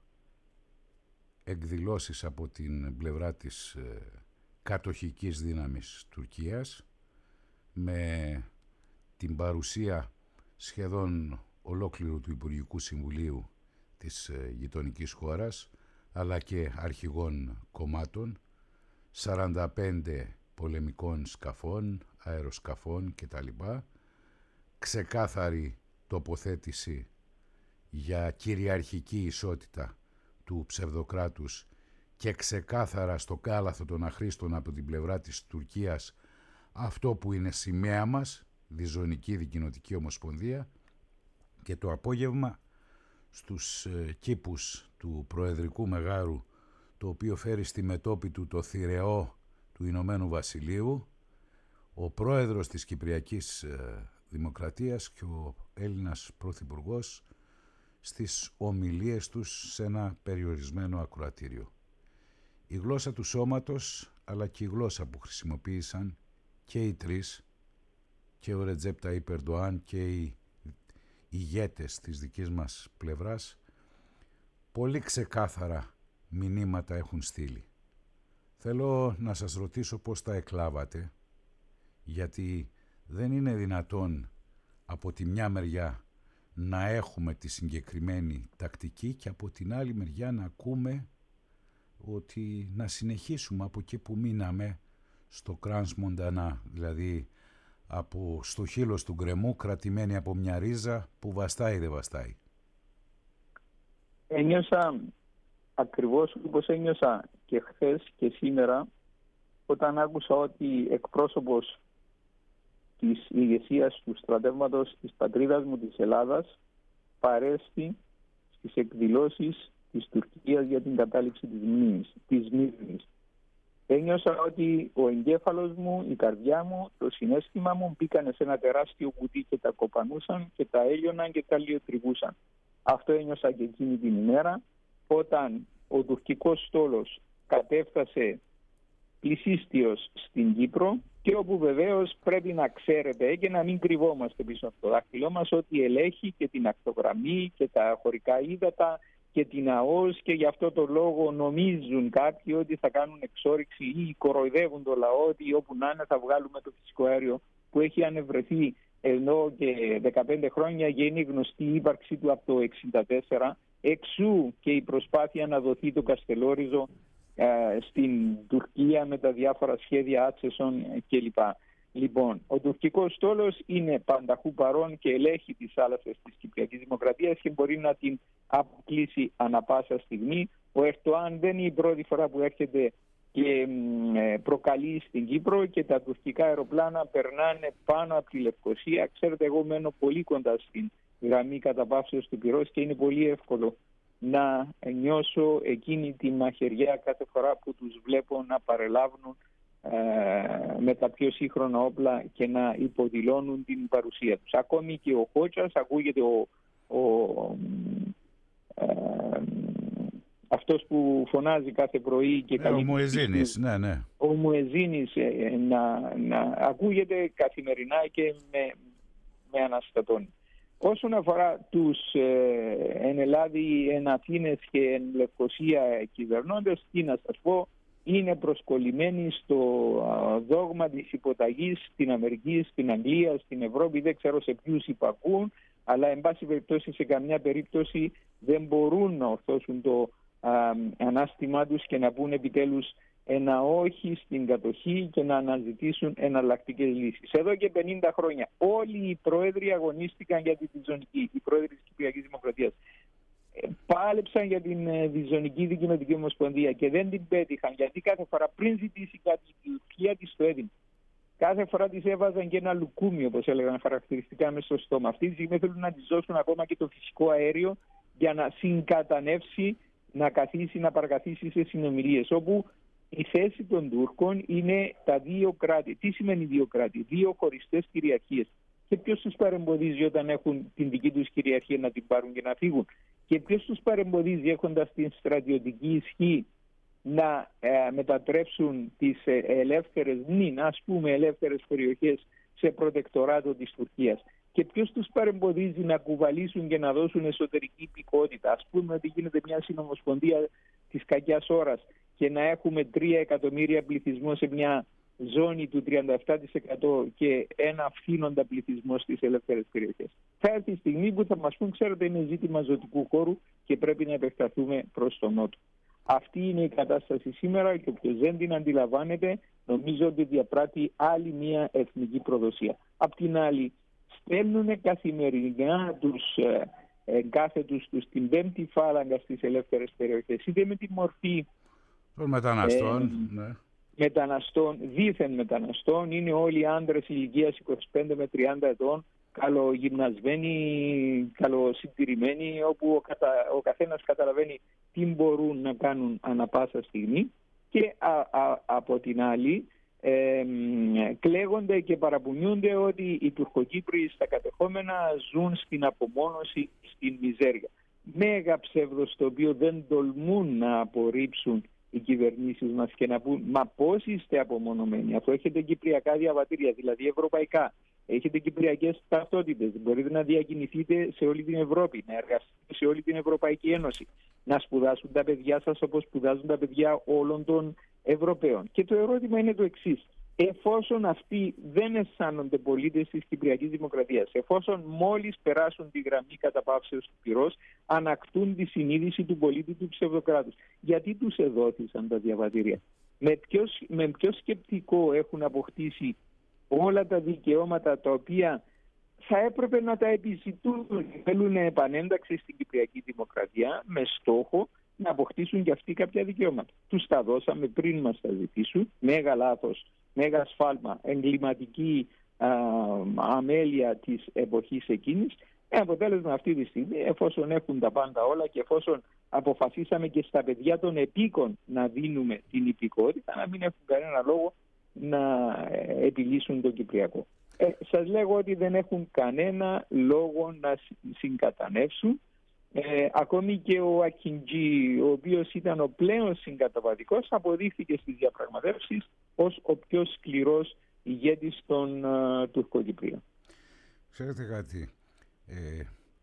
εκδηλώσεις από την πλευρά της ε, κατοχικής δύναμης Τουρκίας, με την παρουσία σχεδόν ολόκληρου του Υπουργικού Συμβουλίου της ε, γειτονικής χώρας, αλλά και αρχηγών κομμάτων, σαράντα πέντε πολεμικών σκαφών, αεροσκαφών κτλ. Ξεκάθαρη τοποθέτηση για κυριαρχική ισότητα του ψευδοκράτους και ξεκάθαρα στο κάλαθο των αχρήστων από την πλευρά της Τουρκίας αυτό που είναι σημαία μας, διζωνική δικοινοτική ομοσπονδία, και το απόγευμα στους ε, κήπους του Προεδρικού Μεγάρου, το οποίο φέρει στη μετώπη του το θηρεό του Ηνωμένου Βασιλείου, ο πρόεδρος της Κυπριακής ε, Δημοκρατίας και ο Έλληνας Πρωθυπουργός στις ομιλίες τους σε ένα περιορισμένο ακροατήριο. Η γλώσσα του σώματος, αλλά και η γλώσσα που χρησιμοποίησαν και οι τρεις, και ο Ρετζέπ Ταΐπ Ερντοάν και η ηγέτες της δικής μας πλευράς πολύ ξεκάθαρα μηνύματα έχουν στείλει. Θέλω να σας ρωτήσω πώς τα εκλάβατε, γιατί δεν είναι δυνατόν από τη μια μεριά να έχουμε τη συγκεκριμένη τακτική και από την άλλη μεριά να ακούμε ότι να συνεχίσουμε από εκεί που μείναμε στο Κρανς Μοντανά, δηλαδή από στο χείλος του γκρεμού κρατημένη από μια ρίζα που βαστάει δεν βαστάει. Ένιωσα ακριβώς όπως ένιωσα και χθες και σήμερα όταν άκουσα ότι εκπρόσωπος της ηγεσίας του στρατεύματος της πατρίδας μου της Ελλάδας παρέστη στις εκδηλώσεις της Τουρκίας για την κατάληψη της μνήμης, της Μύρνης. Ένιωσα ότι ο εγκέφαλος μου, η καρδιά μου, το συναίσθημα μου μπήκανε σε ένα τεράστιο κουτί και τα κοπανούσαν και τα έλειωναν και τα λιοτριβούσαν. Αυτό ένιωσα και εκείνη την ημέρα όταν ο τουρκικός στόλος κατέφτασε πλησίστιος στην Κύπρο και όπου βεβαίως πρέπει να ξέρετε και να μην κρυβόμαστε πίσω από το δάχτυλό μας ότι ελέγχει και την ακτογραμμή και τα χωρικά ύδατα και την ΑΟΣ και γι' αυτό το λόγο νομίζουν κάποιοι ότι θα κάνουν εξόρυξη ή κοροϊδεύουν το λαό ότι όπου να είναι θα βγάλουμε το φυσικό αέριο που έχει ανεβρεθεί εδώ και δεκαπέντε χρόνια και είναι γνωστή η ύπαρξή του από το εξήντα τέσσερα. Εξού και η προσπάθεια να δοθεί το Καστελόριζο ε, στην Τουρκία με τα διάφορα σχέδια Άτσεσον κλπ. Λοιπόν, ο τουρκικός στόλος είναι πανταχού παρόν και ελέγχει τις θάλασσες της Κυπριακής Δημοκρατίας και μπορεί να την αποκλείσει ανα πάσα στιγμή. Ο Ερντοάν δεν είναι η πρώτη φορά που έρχεται και προκαλεί στην Κύπρο και τα τουρκικά αεροπλάνα περνάνε πάνω από τη Λευκοσία. Ξέρετε, εγώ μένω πολύ κοντά στην γραμμή καταπαύσεως του πυρός και είναι πολύ εύκολο να νιώσω εκείνη τη μαχαιριά κάθε φορά που τους βλέπω να παρελάβουν ε, με τα πιο σύγχρονα όπλα και να υποδηλώνουν την παρουσία τους. Ακόμη και ο Χότσας, ακούγεται ο, ο ε, αυτός που φωνάζει κάθε πρωί και ναι, ο Μουεζίνης, ναι, ναι. Ο Μουεζίνης ε, να, να ακούγεται καθημερινά και με, με αναστατώνει. Όσον αφορά τους ε, εν Ελλάδη, εν Αθήνες και εν Λευκοσία κυβερνώντες, τι να σας πω, είναι προσκολλημένοι στο α, δόγμα της υποταγής στην Αμερική, στην Αγγλία, στην Ευρώπη, δεν ξέρω σε ποιους υπακούν, αλλά εν πάση περιπτώσει σε καμιά περίπτωση δεν μπορούν να ορθώσουν το α, ανάστημά τους και να πούν επιτέλους ένα όχι στην κατοχή και να αναζητήσουν εναλλακτικές λύσεις. Εδώ και πενήντα χρόνια όλοι οι πρόεδροι αγωνίστηκαν για τη διζωνική, οι πρόεδροι της Κυπριακής Δημοκρατίας. Πάλεψαν για την διζωνική δικοινοτική ομοσπονδία και δεν την πέτυχαν, γιατί κάθε φορά πριν ζητήσει κάτι η Τουρκία της το έδινε. Κάθε φορά της έβαζαν και ένα λουκούμι, όπως έλεγαν χαρακτηριστικά, μέσα στο στόμα. Αυτή τη στιγμή θέλουν να της δώσουν ακόμα και το φυσικό αέριο για να συγκατανεύσει, να καθίσει, να παρακαθίσει σε συνομιλίες, όπου η θέση των Τούρκων είναι τα δύο κράτη. Τι σημαίνει δύο κράτη? Δύο χωριστές κυριαρχίες. Και ποιος τους παρεμποδίζει όταν έχουν την δική τους κυριαρχία να την πάρουν και να φύγουν? Και ποιος τους παρεμποδίζει έχοντας την στρατιωτική ισχύ να ε, μετατρέψουν τις ε, ελεύθερες, νυν, ας πούμε ελεύθερες περιοχές σε προτεκτοράτο της Τουρκίας? Και ποιος τους παρεμποδίζει να κουβαλήσουν και να δώσουν εσωτερική υπηκότητα? Ας πούμε ότι γίνεται μια συνομοσπονδία της κακιάς ώρας και να έχουμε τρία εκατομμύρια πληθυσμό σε μια ζώνη του τριάντα επτά τοις εκατό και ένα φθήνοντα πληθυσμό στις ελεύθερες περιοχές. Θα έρθει η στιγμή που θα μας πούν, ξέρετε, είναι ζήτημα ζωτικού χώρου και πρέπει να επεκταθούμε προς τον νότο. Αυτή είναι η κατάσταση σήμερα και όποιος δεν την αντιλαμβάνεται νομίζω ότι διαπράττει άλλη μια εθνική προδοσία. Απ' την άλλη στέλνουν καθημερινά τους ε, κάθετους τους την πέμπτη φάλαγγα στις ελεύθερες περιοχές, είτε με τη μορφή των μεταναστών, ε, ναι. μεταναστών, δίθεν μεταναστών, είναι όλοι άντρες ηλικίας είκοσι πέντε με τριάντα ετών, καλογυμνασμένοι, καλοσυντηρημένοι, όπου ο, κατα, ο καθένας καταλαβαίνει τι μπορούν να κάνουν ανα πάσα στιγμή, και α, α, από την άλλη ε, κλαίγονται και παραπονιούνται ότι οι Τουρκοκύπροι στα κατεχόμενα ζουν στην απομόνωση, στην μιζέρια. Μέγα ψεύδος, το οποίο δεν τολμούν να απορρίψουν οι κυβερνήσεις μας και να πούν, μα πώς είστε απομονωμένοι, αφού έχετε κυπριακά διαβατήρια, δηλαδή ευρωπαϊκά, Έχετε κυπριακές ταυτότητες. Μπορείτε να διακινηθείτε σε όλη την Ευρώπη, να εργαστείτε σε όλη την Ευρωπαϊκή Ένωση, να σπουδάσουν τα παιδιά σας όπως σπουδάζουν τα παιδιά όλων των Ευρωπαίων. Και το ερώτημα είναι το εξής. Εφόσον αυτοί δεν αισθάνονται πολίτες της Κυπριακής Δημοκρατίας, εφόσον μόλις περάσουν τη γραμμή κατά πάυσεως του πυρός, ανακτούν τη συνείδηση του πολίτη του ψευδοκράτους, γιατί τους εδόθησαν τα διαβατήρια? Με ποιο, με ποιο σκεπτικό έχουν αποκτήσει όλα τα δικαιώματα τα οποία θα έπρεπε να τα επιζητούν? Θέλουν επανένταξη στην Κυπριακή Δημοκρατία με στόχο να αποκτήσουν και αυτοί κάποια δικαιώματα. Τους τα δώσαμε πριν μας τα ζητήσουν. Μέγα λάθος, μέγα σφάλμα, εγκληματική α, αμέλεια της εποχής εκείνης. Με αποτέλεσμα αυτή τη στιγμή, εφόσον έχουν τα πάντα όλα και εφόσον αποφασίσαμε και στα παιδιά των επίκων να δίνουμε την υπηκότητα, να μην έχουν κανένα λόγο να επιλύσουν το Κυπριακό. Ε, σας λέγω ότι δεν έχουν κανένα λόγο να συγκατανεύσουν. Ε, ακόμη και ο Ακιντζή, ο οποίος ήταν ο πλέον συγκαταβατικός, αποδείχθηκε στις διαπραγματεύσεις ως ο πιο σκληρός ηγέτης των uh, Τουρκοκυπρίων. Ξέρετε κάτι, ε,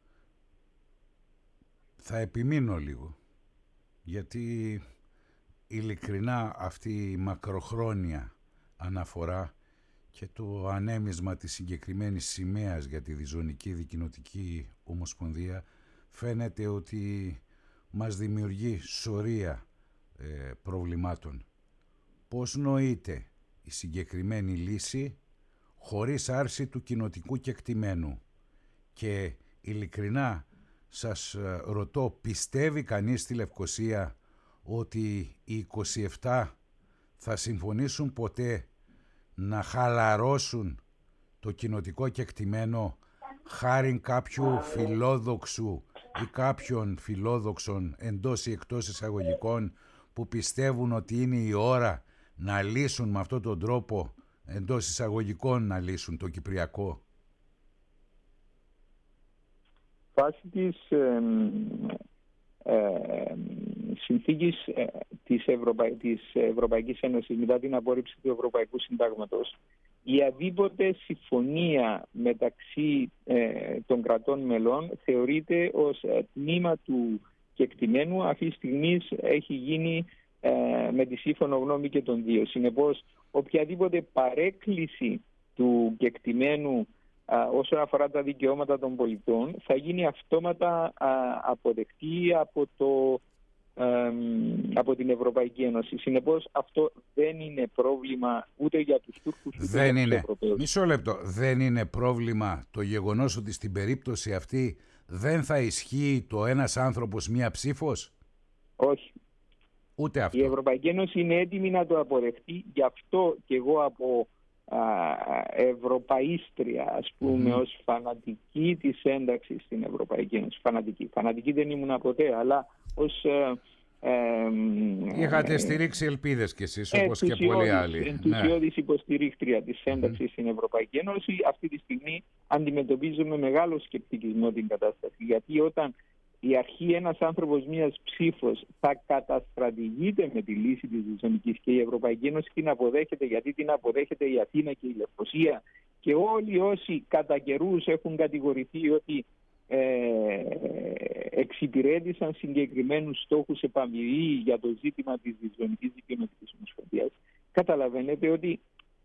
θα επιμείνω λίγο, γιατί ειλικρινά αυτή η μακροχρόνια αναφορά και το ανέμισμα της συγκεκριμένης σημαίας για τη Διζωνική Δικοινοτική Ομοσπονδία φαίνεται ότι μας δημιουργεί σωρία ε, προβλημάτων. Πώς νοείται η συγκεκριμένη λύση χωρίς άρση του κοινοτικού κεκτημένου? Και ειλικρινά σας ρωτώ, πιστεύει κανείς στη Λευκοσία ότι οι είκοσι επτά θα συμφωνήσουν ποτέ να χαλαρώσουν το κοινοτικό κεκτημένο χάριν κάποιου φιλόδοξου ή κάποιων φιλόδοξων εντός ή εκτός εισαγωγικών που πιστεύουν ότι είναι η ώρα να λύσουν με αυτόν τον τρόπο, εντός εισαγωγικών να λύσουν το Κυπριακό? Βάσει της ε, ε, συνθήκης ε, της, Ευρωπα... της Ευρωπαϊκής Ένωσης μετά την απόρριψη του Ευρωπαϊκού Συντάγματος, η αδίποτε συμφωνία μεταξύ ε, των κρατών μελών θεωρείται ως ε, τμήμα του κεκτημένου. Αυτή τη στιγμή έχει γίνει ε, με τη σύμφωνο γνώμη και των δύο. Συνεπώς, οποιαδήποτε παρέκκληση του κεκτημένου α, όσον αφορά τα δικαιώματα των πολιτών θα γίνει αυτόματα α, αποδεκτή από το από την Ευρωπαϊκή Ένωση. Συνεπώς αυτό δεν είναι πρόβλημα ούτε για τους Τούρκους ούτε δεν για είναι. τους Ευρωπαίους. Μισό λεπτό. Δεν είναι πρόβλημα το γεγονός ότι στην περίπτωση αυτή δεν θα ισχύει το ένας άνθρωπος μία ψήφος? Όχι. Ούτε αυτό. Η Ευρωπαϊκή Ένωση είναι έτοιμη να το αποδεχτεί. Γι' αυτό και εγώ από α, ευρωπαίστρια, ας πούμε, mm. ως φανατική της ένταξης στην Ευρωπαϊκή Ένωση. Φανατική. Φανατική δεν ήμουν ποτέ, αλλά ως... Ε, Είχατε στηρίξει ελπίδες κι εσείς, όπως και πολλοί άλλοι. Ενθουσιώδης ναι. υποστηρίκτρια της ένταξης mm-hmm. στην Ευρωπαϊκή Ένωση. Αυτή τη στιγμή αντιμετωπίζουμε μεγάλο σκεπτικισμό την κατάσταση. Γιατί όταν η αρχή ένας άνθρωπος μίας ψήφος θα καταστρατηγείται με τη λύση της Διζωνικής και η Ευρωπαϊκή Ένωση την αποδέχεται, γιατί την αποδέχεται η Αθήνα και η Λευκοσία και όλοι όσοι κατά καιρούς έχουν κατηγορηθεί ότι Ε, εξυπηρέτησαν συγκεκριμένους στόχους επαμοιρή για το ζήτημα της Διζωνικής Δικοινοτικής Ομοσπονδίας, καταλαβαίνετε ότι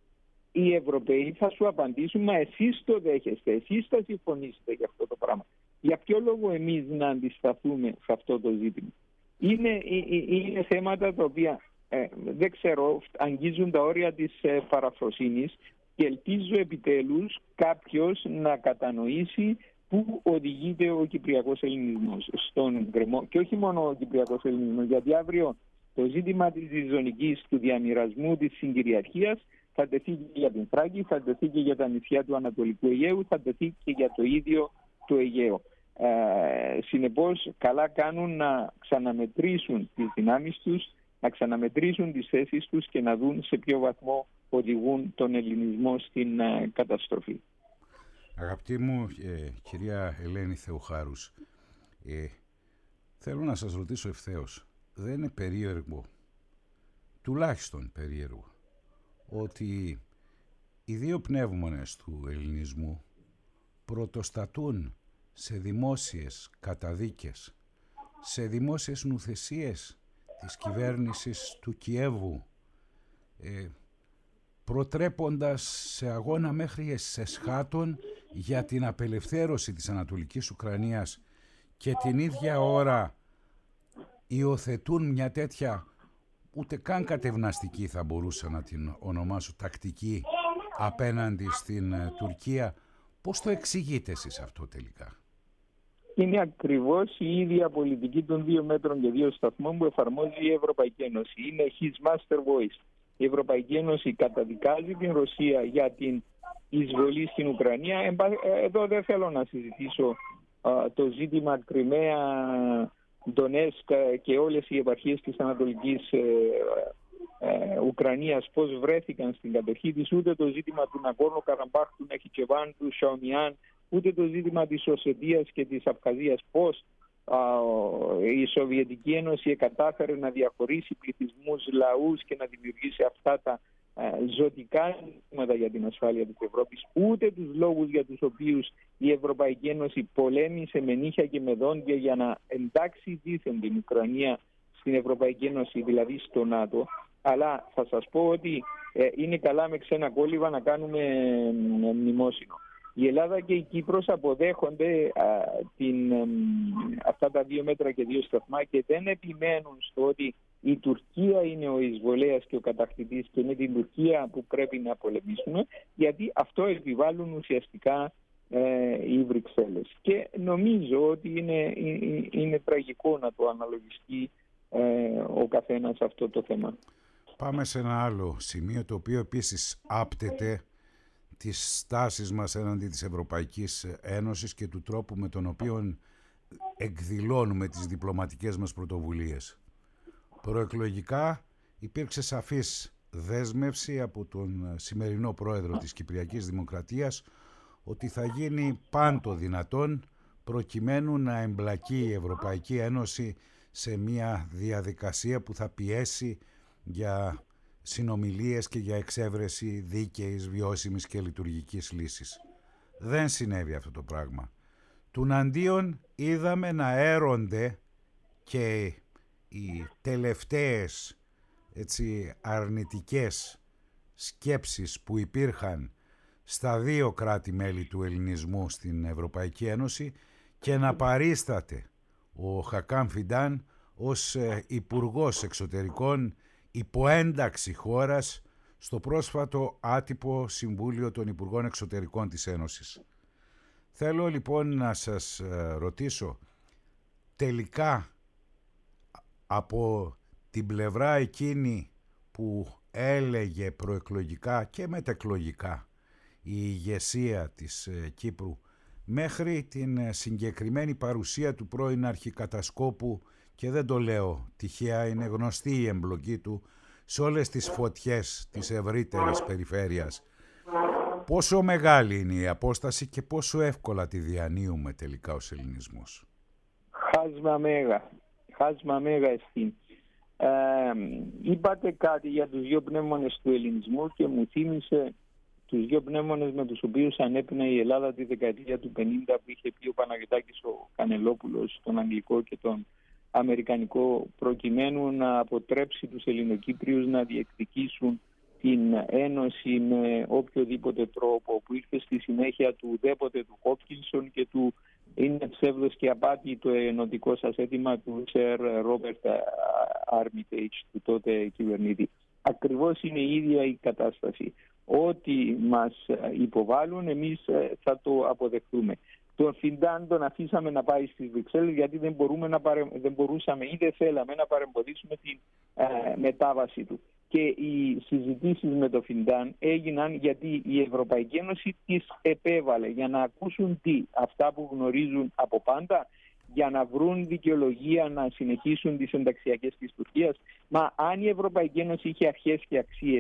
οι Ευρωπαίοι θα σου απαντήσουν, μα εσείς το δέχεστε, εσείς θα συμφωνήσετε για αυτό το πράγμα. Για ποιο λόγο εμείς να αντισταθούμε σε αυτό το ζήτημα? Είναι, είναι θέματα τα οποία ε, δεν ξέρω, αγγίζουν τα όρια της ε, παραφροσύνης και ελπίζω επιτέλους κάποιος να κατανοήσει πού οδηγείται ο Κυπριακός Ελληνισμός στον γκρεμό. Και όχι μόνο ο Κυπριακός Ελληνισμός, γιατί αύριο το ζήτημα της διζωνικής, του διαμοιρασμού της συγκυριαρχίας θα τεθεί και για την Θράκη, θα τεθεί και για τα νησιά του Ανατολικού Αιγαίου, θα τεθεί και για το ίδιο το Αιγαίο. Ε, συνεπώς, καλά κάνουν να ξαναμετρήσουν τις δυνάμεις τους, να ξαναμετρήσουν τις θέσεις τους και να δουν σε ποιο βαθμό οδηγούν τον ελληνισμό στην ε, καταστροφή. Αγαπητή μου ε, κυρία Ελένη Θεοχάρους, ε, θέλω να σας ρωτήσω ευθέως, δεν είναι περίεργο, τουλάχιστον περίεργο, ότι οι δύο πνεύμονες του ελληνισμού πρωτοστατούν σε δημόσιες καταδίκες, σε δημόσιες νουθεσίες της κυβέρνησης του Κιέβου, ε, προτρέποντας σε αγώνα μέχρι εσχάτων για την απελευθέρωση της Ανατολικής Ουκρανίας, και την ίδια ώρα υιοθετούν μια τέτοια, ούτε καν κατευναστική θα μπορούσα να την ονομάσω, τακτική απέναντι στην Τουρκία. Πώς το εξηγείτε εσείς αυτό τελικά? Είναι ακριβώς η ίδια πολιτική των δύο μέτρων και δύο σταθμών που εφαρμόζει η Ευρωπαϊκή Ένωση. Είναι his master voice. Η Ευρωπαϊκή Ένωση καταδικάζει την Ρωσία για την εισβολή στην Ουκρανία. Εδώ δεν θέλω να συζητήσω το ζήτημα Κριμαία, Ντονέτσκ και όλες οι επαρχίες της Ανατολικής ε, ε, Ουκρανίας πώς βρέθηκαν στην κατοχή της, ούτε το ζήτημα του Ναγκόρνο Καραμπάχ, του Ναχιτσεβάν, του Σαουμιάν, ούτε το ζήτημα της Οσετίας και της Αφχαζίας, πώς α, η Σοβιετική Ένωση κατάφερε να διαχωρίσει πληθυσμούς, λαούς και να δημιουργήσει αυτά τα ζωτικά ζητήματα για την ασφάλεια της Ευρώπης, ούτε τους λόγους για τους οποίους η Ευρωπαϊκή Ένωση πολέμησε με νύχια και με δόντια για να εντάξει δίθεν την Ουκρανία στην Ευρωπαϊκή Ένωση, δηλαδή στο ΝΑΤΟ. Αλλά θα σας πω ότι ε, είναι καλά με ξένα κόλληβα να κάνουμε ε, μνημόσυνο. Η Ελλάδα και η Κύπρος αποδέχονται α, την, ε, αυτά τα δύο μέτρα και δύο σταθμά και δεν επιμένουν στο ότι η Τουρκία είναι ο εισβολέας και ο κατακτητής και είναι την Τουρκία που πρέπει να πολεμήσουμε, γιατί αυτό επιβάλλουν ουσιαστικά ε, οι Βρυξέλλες. Και νομίζω ότι είναι, είναι, είναι τραγικό να το αναλογιστεί ε, ο καθένας αυτό το θέμα. Πάμε σε ένα άλλο σημείο, το οποίο επίσης άπτεται τις στάσεις μας έναντι της Ευρωπαϊκής Ένωσης και του τρόπου με τον οποίο εκδηλώνουμε τις διπλωματικές μας πρωτοβουλίες. Προεκλογικά υπήρξε σαφής δέσμευση από τον σημερινό πρόεδρο της Κυπριακής Δημοκρατίας ότι θα γίνει πάντο δυνατόν προκειμένου να εμπλακεί η Ευρωπαϊκή Ένωση σε μια διαδικασία που θα πιέσει για συνομιλίες και για εξέβρεση δίκαιης, βιώσιμης και λειτουργικής λύσης. Δεν συνέβη αυτό το πράγμα. Τουναντίον είδαμε να έρονται και οι τελευταίες έτσι, αρνητικές σκέψεις που υπήρχαν στα δύο κράτη-μέλη του ελληνισμού στην Ευρωπαϊκή Ένωση και να παρίσταται ο Χακάν Φιντάν ως ε, Υπουργός Εξωτερικών υποένταξη χώρας στο πρόσφατο άτυπο Συμβούλιο των Υπουργών Εξωτερικών της Ένωσης. Θέλω λοιπόν να σας ε, ρωτήσω, τελικά από την πλευρά εκείνη που έλεγε προεκλογικά και μετεκλογικά η ηγεσία της ε, Κύπρου, μέχρι την ε, συγκεκριμένη παρουσία του πρώην αρχικατασκόπου, και δεν το λέω τυχαία, είναι γνωστή η εμπλοκή του σε όλες τις φωτιές της ευρύτερης περιφέρειας, πόσο μεγάλη είναι η απόσταση και πόσο εύκολα τη διανύουμε τελικά ως ελληνισμός? Χάσμα μέγα. Χάσμα μέγα εστί. Ε, είπατε κάτι για τους δύο πνεύμονες του ελληνισμού και μου θύμισε τους δύο πνεύμονες με τους οποίους ανέπαινε η Ελλάδα τη δεκαετία του πενήντα, που είχε πει ο Παναγιωτάκης ο Κανελόπουλος, τον αγγλικό και τον αμερικανικό, προκειμένου να αποτρέψει τους Ελληνοκύπριους να διεκδικήσουν την ένωση με οποιοδήποτε τρόπο, που ήρθε στη συνέχεια του ουδέποτε του Χόπκινσον και του είναι ψεύδος και απάτη το ενωτικό σας αίτημα του Σερ Ρόμπερτ Άρμιτέιτ, του τότε κυβερνήτη. Ακριβώς είναι η ίδια η κατάσταση. Ό,τι μας υποβάλλουν εμείς θα το αποδεχτούμε. Τον Φιντάν τον αφήσαμε να πάει στις Βρυξέλλες γιατί δεν, μπορούμε να παρε... δεν μπορούσαμε ή δεν θέλαμε να παρεμποδίσουμε την ε, μετάβαση του. Και οι συζητήσεις με τον Φιντάν έγιναν γιατί η Ευρωπαϊκή Ένωση τις επέβαλε για να ακούσουν τι, αυτά που γνωρίζουν από πάντα, για να βρουν δικαιολογία να συνεχίσουν τις ενταξιακές της Τουρκίας. Μα αν η Ευρωπαϊκή Ένωση είχε αρχές και αξίες,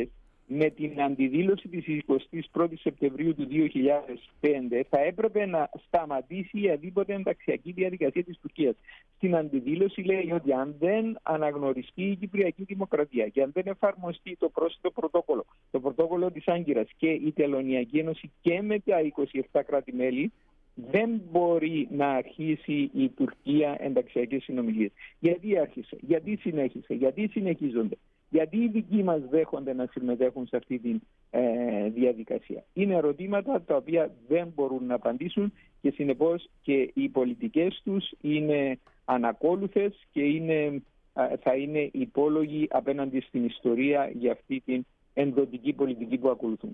με την αντιδήλωση της εικοστής πρώτης Σεπτεμβρίου του δύο χιλιάδες πέντε θα έπρεπε να σταματήσει η αδίποτε ενταξιακή διαδικασία της Τουρκίας. Στην αντιδήλωση λέει ότι αν δεν αναγνωριστεί η Κυπριακή Δημοκρατία και αν δεν εφαρμοστεί το πρόσθετο πρωτόκολλο, το πρωτόκολλο της Άγκυρας και η Τελωνειακή Ένωση και με τα είκοσι επτά κράτη-μέλη, δεν μπορεί να αρχίσει η Τουρκία ενταξιακές συνομιλίες. Γιατί άρχισε, γιατί συνέχισε, γιατί συνεχίζονται, γιατί οι δικοί μας δέχονται να συμμετέχουν σε αυτή τη ε, διαδικασία. Είναι ερωτήματα τα οποία δεν μπορούν να απαντήσουν και συνεπώς και οι πολιτικές τους είναι ανακόλουθες και είναι, θα είναι υπόλογοι απέναντι στην ιστορία για αυτή την ενδοτική πολιτική που ακολουθούν.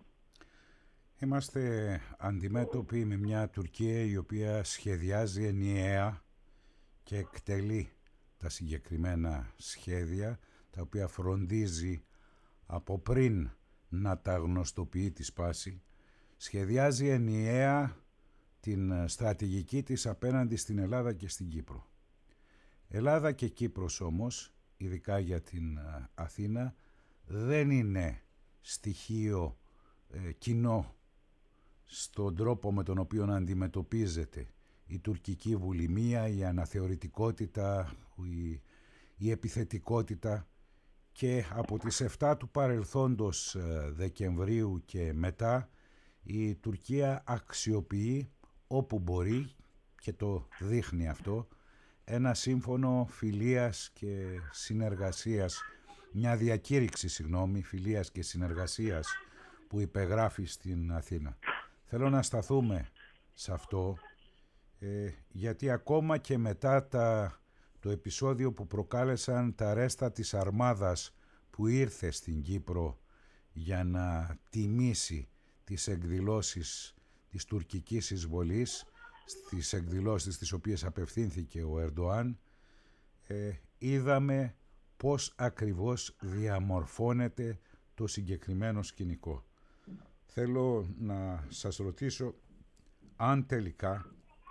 Είμαστε αντιμέτωποι με μια Τουρκία η οποία σχεδιάζει ενιαία και εκτελεί τα συγκεκριμένα σχέδια, τα οποία φροντίζει από πριν να τα γνωστοποιεί τη σπάση. Σχεδιάζει ενιαία την στρατηγική της απέναντι στην Ελλάδα και στην Κύπρο. Ελλάδα και Κύπρος όμως, ειδικά για την Αθήνα, δεν είναι στοιχείο ε, κοινό στον τρόπο με τον οποίο αντιμετωπίζεται η τουρκική βουλημία, η αναθεωρητικότητα, η, η επιθετικότητα, και από τις εφτά του παρελθόντος Δεκεμβρίου και μετά η Τουρκία αξιοποιεί όπου μπορεί, και το δείχνει αυτό, ένα σύμφωνο φιλίας και συνεργασίας, μια διακήρυξη, συγγνώμη, φιλίας και συνεργασίας που υπεγράφει στην Αθήνα. Θέλω να σταθούμε σε αυτό, ε, γιατί ακόμα και μετά τα, το επεισόδιο που προκάλεσαν τα ρέστα της αρμάδας που ήρθε στην Κύπρο για να τιμήσει τις εκδηλώσεις της τουρκικής εισβολής, στις εκδηλώσεις τις οποίες απευθύνθηκε ο Ερντοάν, ε, είδαμε πώς ακριβώς διαμορφώνεται το συγκεκριμένο σκηνικό. Θέλω να σας ρωτήσω αν τελικά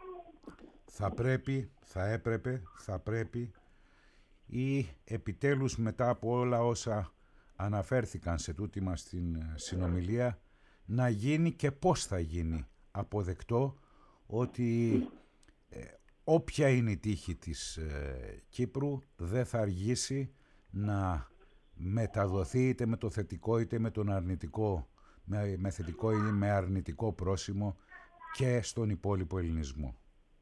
θα πρέπει, θα έπρεπε, θα πρέπει ή επιτέλους μετά από όλα όσα αναφέρθηκαν σε τούτη μας την συνομιλία να γίνει, και πώς θα γίνει αποδεκτό ότι ε, όποια είναι η τύχη της ε, Κύπρου δεν θα αργήσει να μεταδοθεί είτε με το θετικό είτε με τον αρνητικό, με, με θετικό ή με αρνητικό πρόσημο και στον υπόλοιπο ελληνισμό.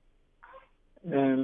Ε,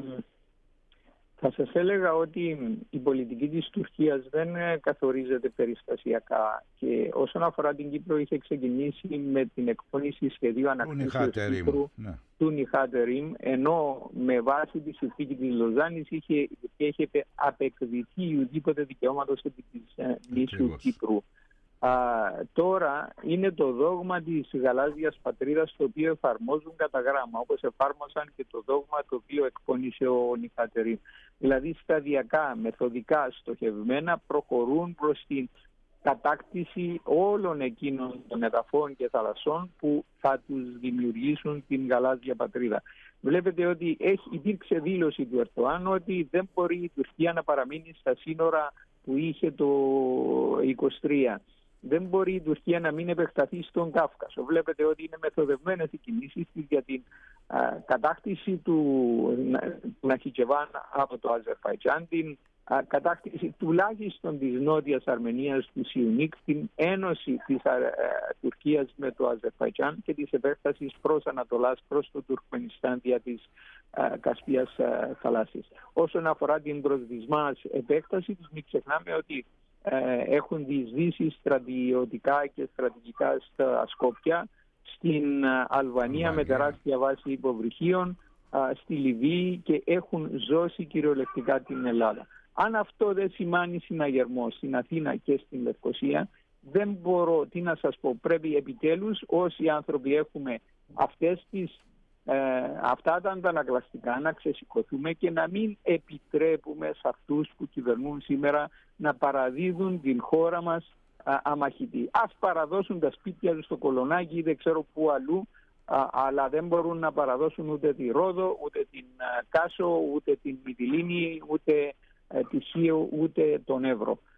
θα σας έλεγα ότι η πολιτική της Τουρκίας δεν καθορίζεται περιστασιακά και όσον αφορά την Κύπρο είχε ξεκινήσει με την εκπόνηση σχεδίου ανακτήσεως Κύπρου, ναι, του Νιχάτεριμ, ενώ με βάση τη συνθήκη της Λοζάνης είχε, είχε απεκδηθεί ουδήποτε δικαιώματος επί της νήσου Κύπρου. Α, τώρα είναι το δόγμα της γαλάζιας πατρίδας το οποίο εφαρμόζουν κατά γράμμα, όπως εφάρμοσαν και το δόγμα το οποίο εκπονήσε ο Νιχάτεριμ. Δηλαδή σταδιακά, μεθοδικά, στοχευμένα προχωρούν προς την κατάκτηση όλων εκείνων των εδαφών και θαλασσών που θα τους δημιουργήσουν την γαλάζια πατρίδα. Βλέπετε ότι έχει, υπήρξε δήλωση του Ερντοάν ότι δεν μπορεί η Τουρκία να παραμείνει στα σύνορα που είχε το είκοσι τρία. Δεν μπορεί η Τουρκία να μην επεκταθεί στον Κάφκασο. Βλέπετε ότι είναι μεθοδευμένες οι κινήσεις για την α, κατάκτηση του Ναχιτσεβάν από το Αζερβαϊτζάν, την α, κατάκτηση τουλάχιστον της Νότιας Αρμενίας του Σιουνίκ, την ένωση της α, α, Τουρκίας με το Αζερβαϊτζάν και της επέκτασης προς Ανατολάς, προς το Τουρκμενιστάν δια της α, Κασπίας α, θαλάσσης. Όσον αφορά την προσδισμάς επέκταση τους, μην ξεχνάμε ότι έχουν διεισδύσει στρατιωτικά και στρατηγικά στα Σκόπια, στην Αλβανία με τεράστια βάση υποβρυχίων, στη Λιβύη, και έχουν ζώσει κυριολεκτικά την Ελλάδα. Αν αυτό δεν σημάνει συναγερμό στην Αθήνα και στην Λευκοσία, δεν μπορώ, τι να σας πω, πρέπει επιτέλους όσοι άνθρωποι έχουμε αυτές τις Ε, αυτά τα αντανακλαστικά να ξεσηκωθούμε και να μην επιτρέπουμε σε αυτούς που κυβερνούν σήμερα να παραδίδουν την χώρα μας α, αμαχητή. Ας παραδώσουν τα σπίτια τους στο Κολονάκι ή δεν ξέρω πού αλλού, α, αλλά δεν μπορούν να παραδώσουν ούτε τη Ρόδο, ούτε την α, Κάσο, ούτε την Μυτιλήνη, ούτε α, τη Σίο, ούτε τον Εύρο.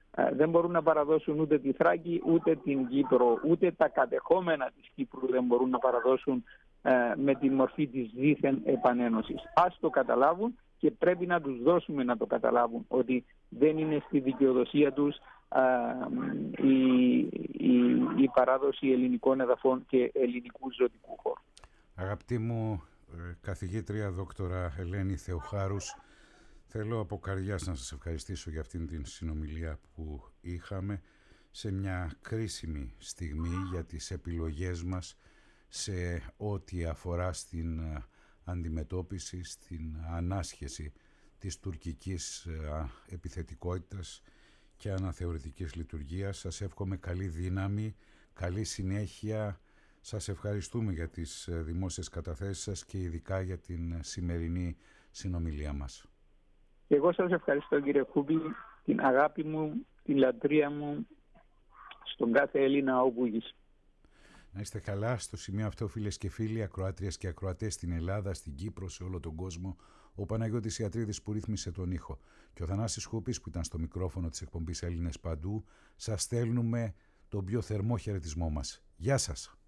Δεν μπορούν να παραδώσουν ούτε τη Θράκη, ούτε την Κύπρο, ούτε τα κατεχόμενα της Κύπρου δεν μπορούν να παραδώσουν με τη μορφή της δίθεν επανένωσης. Ας το καταλάβουν και πρέπει να τους δώσουμε να το καταλάβουν ότι δεν είναι στη δικαιοδοσία τους α, η, η, η παράδοση ελληνικών εδαφών και ελληνικού ζωτικού χώρου. Αγαπητή μου καθηγήτρια δόκτωρα Ελένη Θεοχάρους, θέλω από καρδιάς να σας ευχαριστήσω για αυτήν την συνομιλία που είχαμε σε μια κρίσιμη στιγμή για τις επιλογές μας σε ό,τι αφορά στην αντιμετώπιση, στην ανάσχεση της τουρκικής επιθετικότητας και αναθεωρητικής λειτουργίας. Σας εύχομαι καλή δύναμη, καλή συνέχεια. Σας ευχαριστούμε για τις δημόσιες καταθέσεις σας και ειδικά για την σημερινή συνομιλία μας. Εγώ σας ευχαριστώ, κύριε Κούμπη, την αγάπη μου, την λατρεία μου στον κάθε Έλληνα όπου είσαι. Να είστε καλά. Στο σημείο αυτό, φίλες και φίλοι, ακροάτριες και ακροατές στην Ελλάδα, στην Κύπρο, σε όλο τον κόσμο, ο Παναγιώτης Ιατρίδης που ρύθμισε τον ήχο και ο Θανάσης Χούπης που ήταν στο μικρόφωνο της εκπομπής Έλληνες Παντού, σας στέλνουμε τον πιο θερμό χαιρετισμό μας. Γεια σας.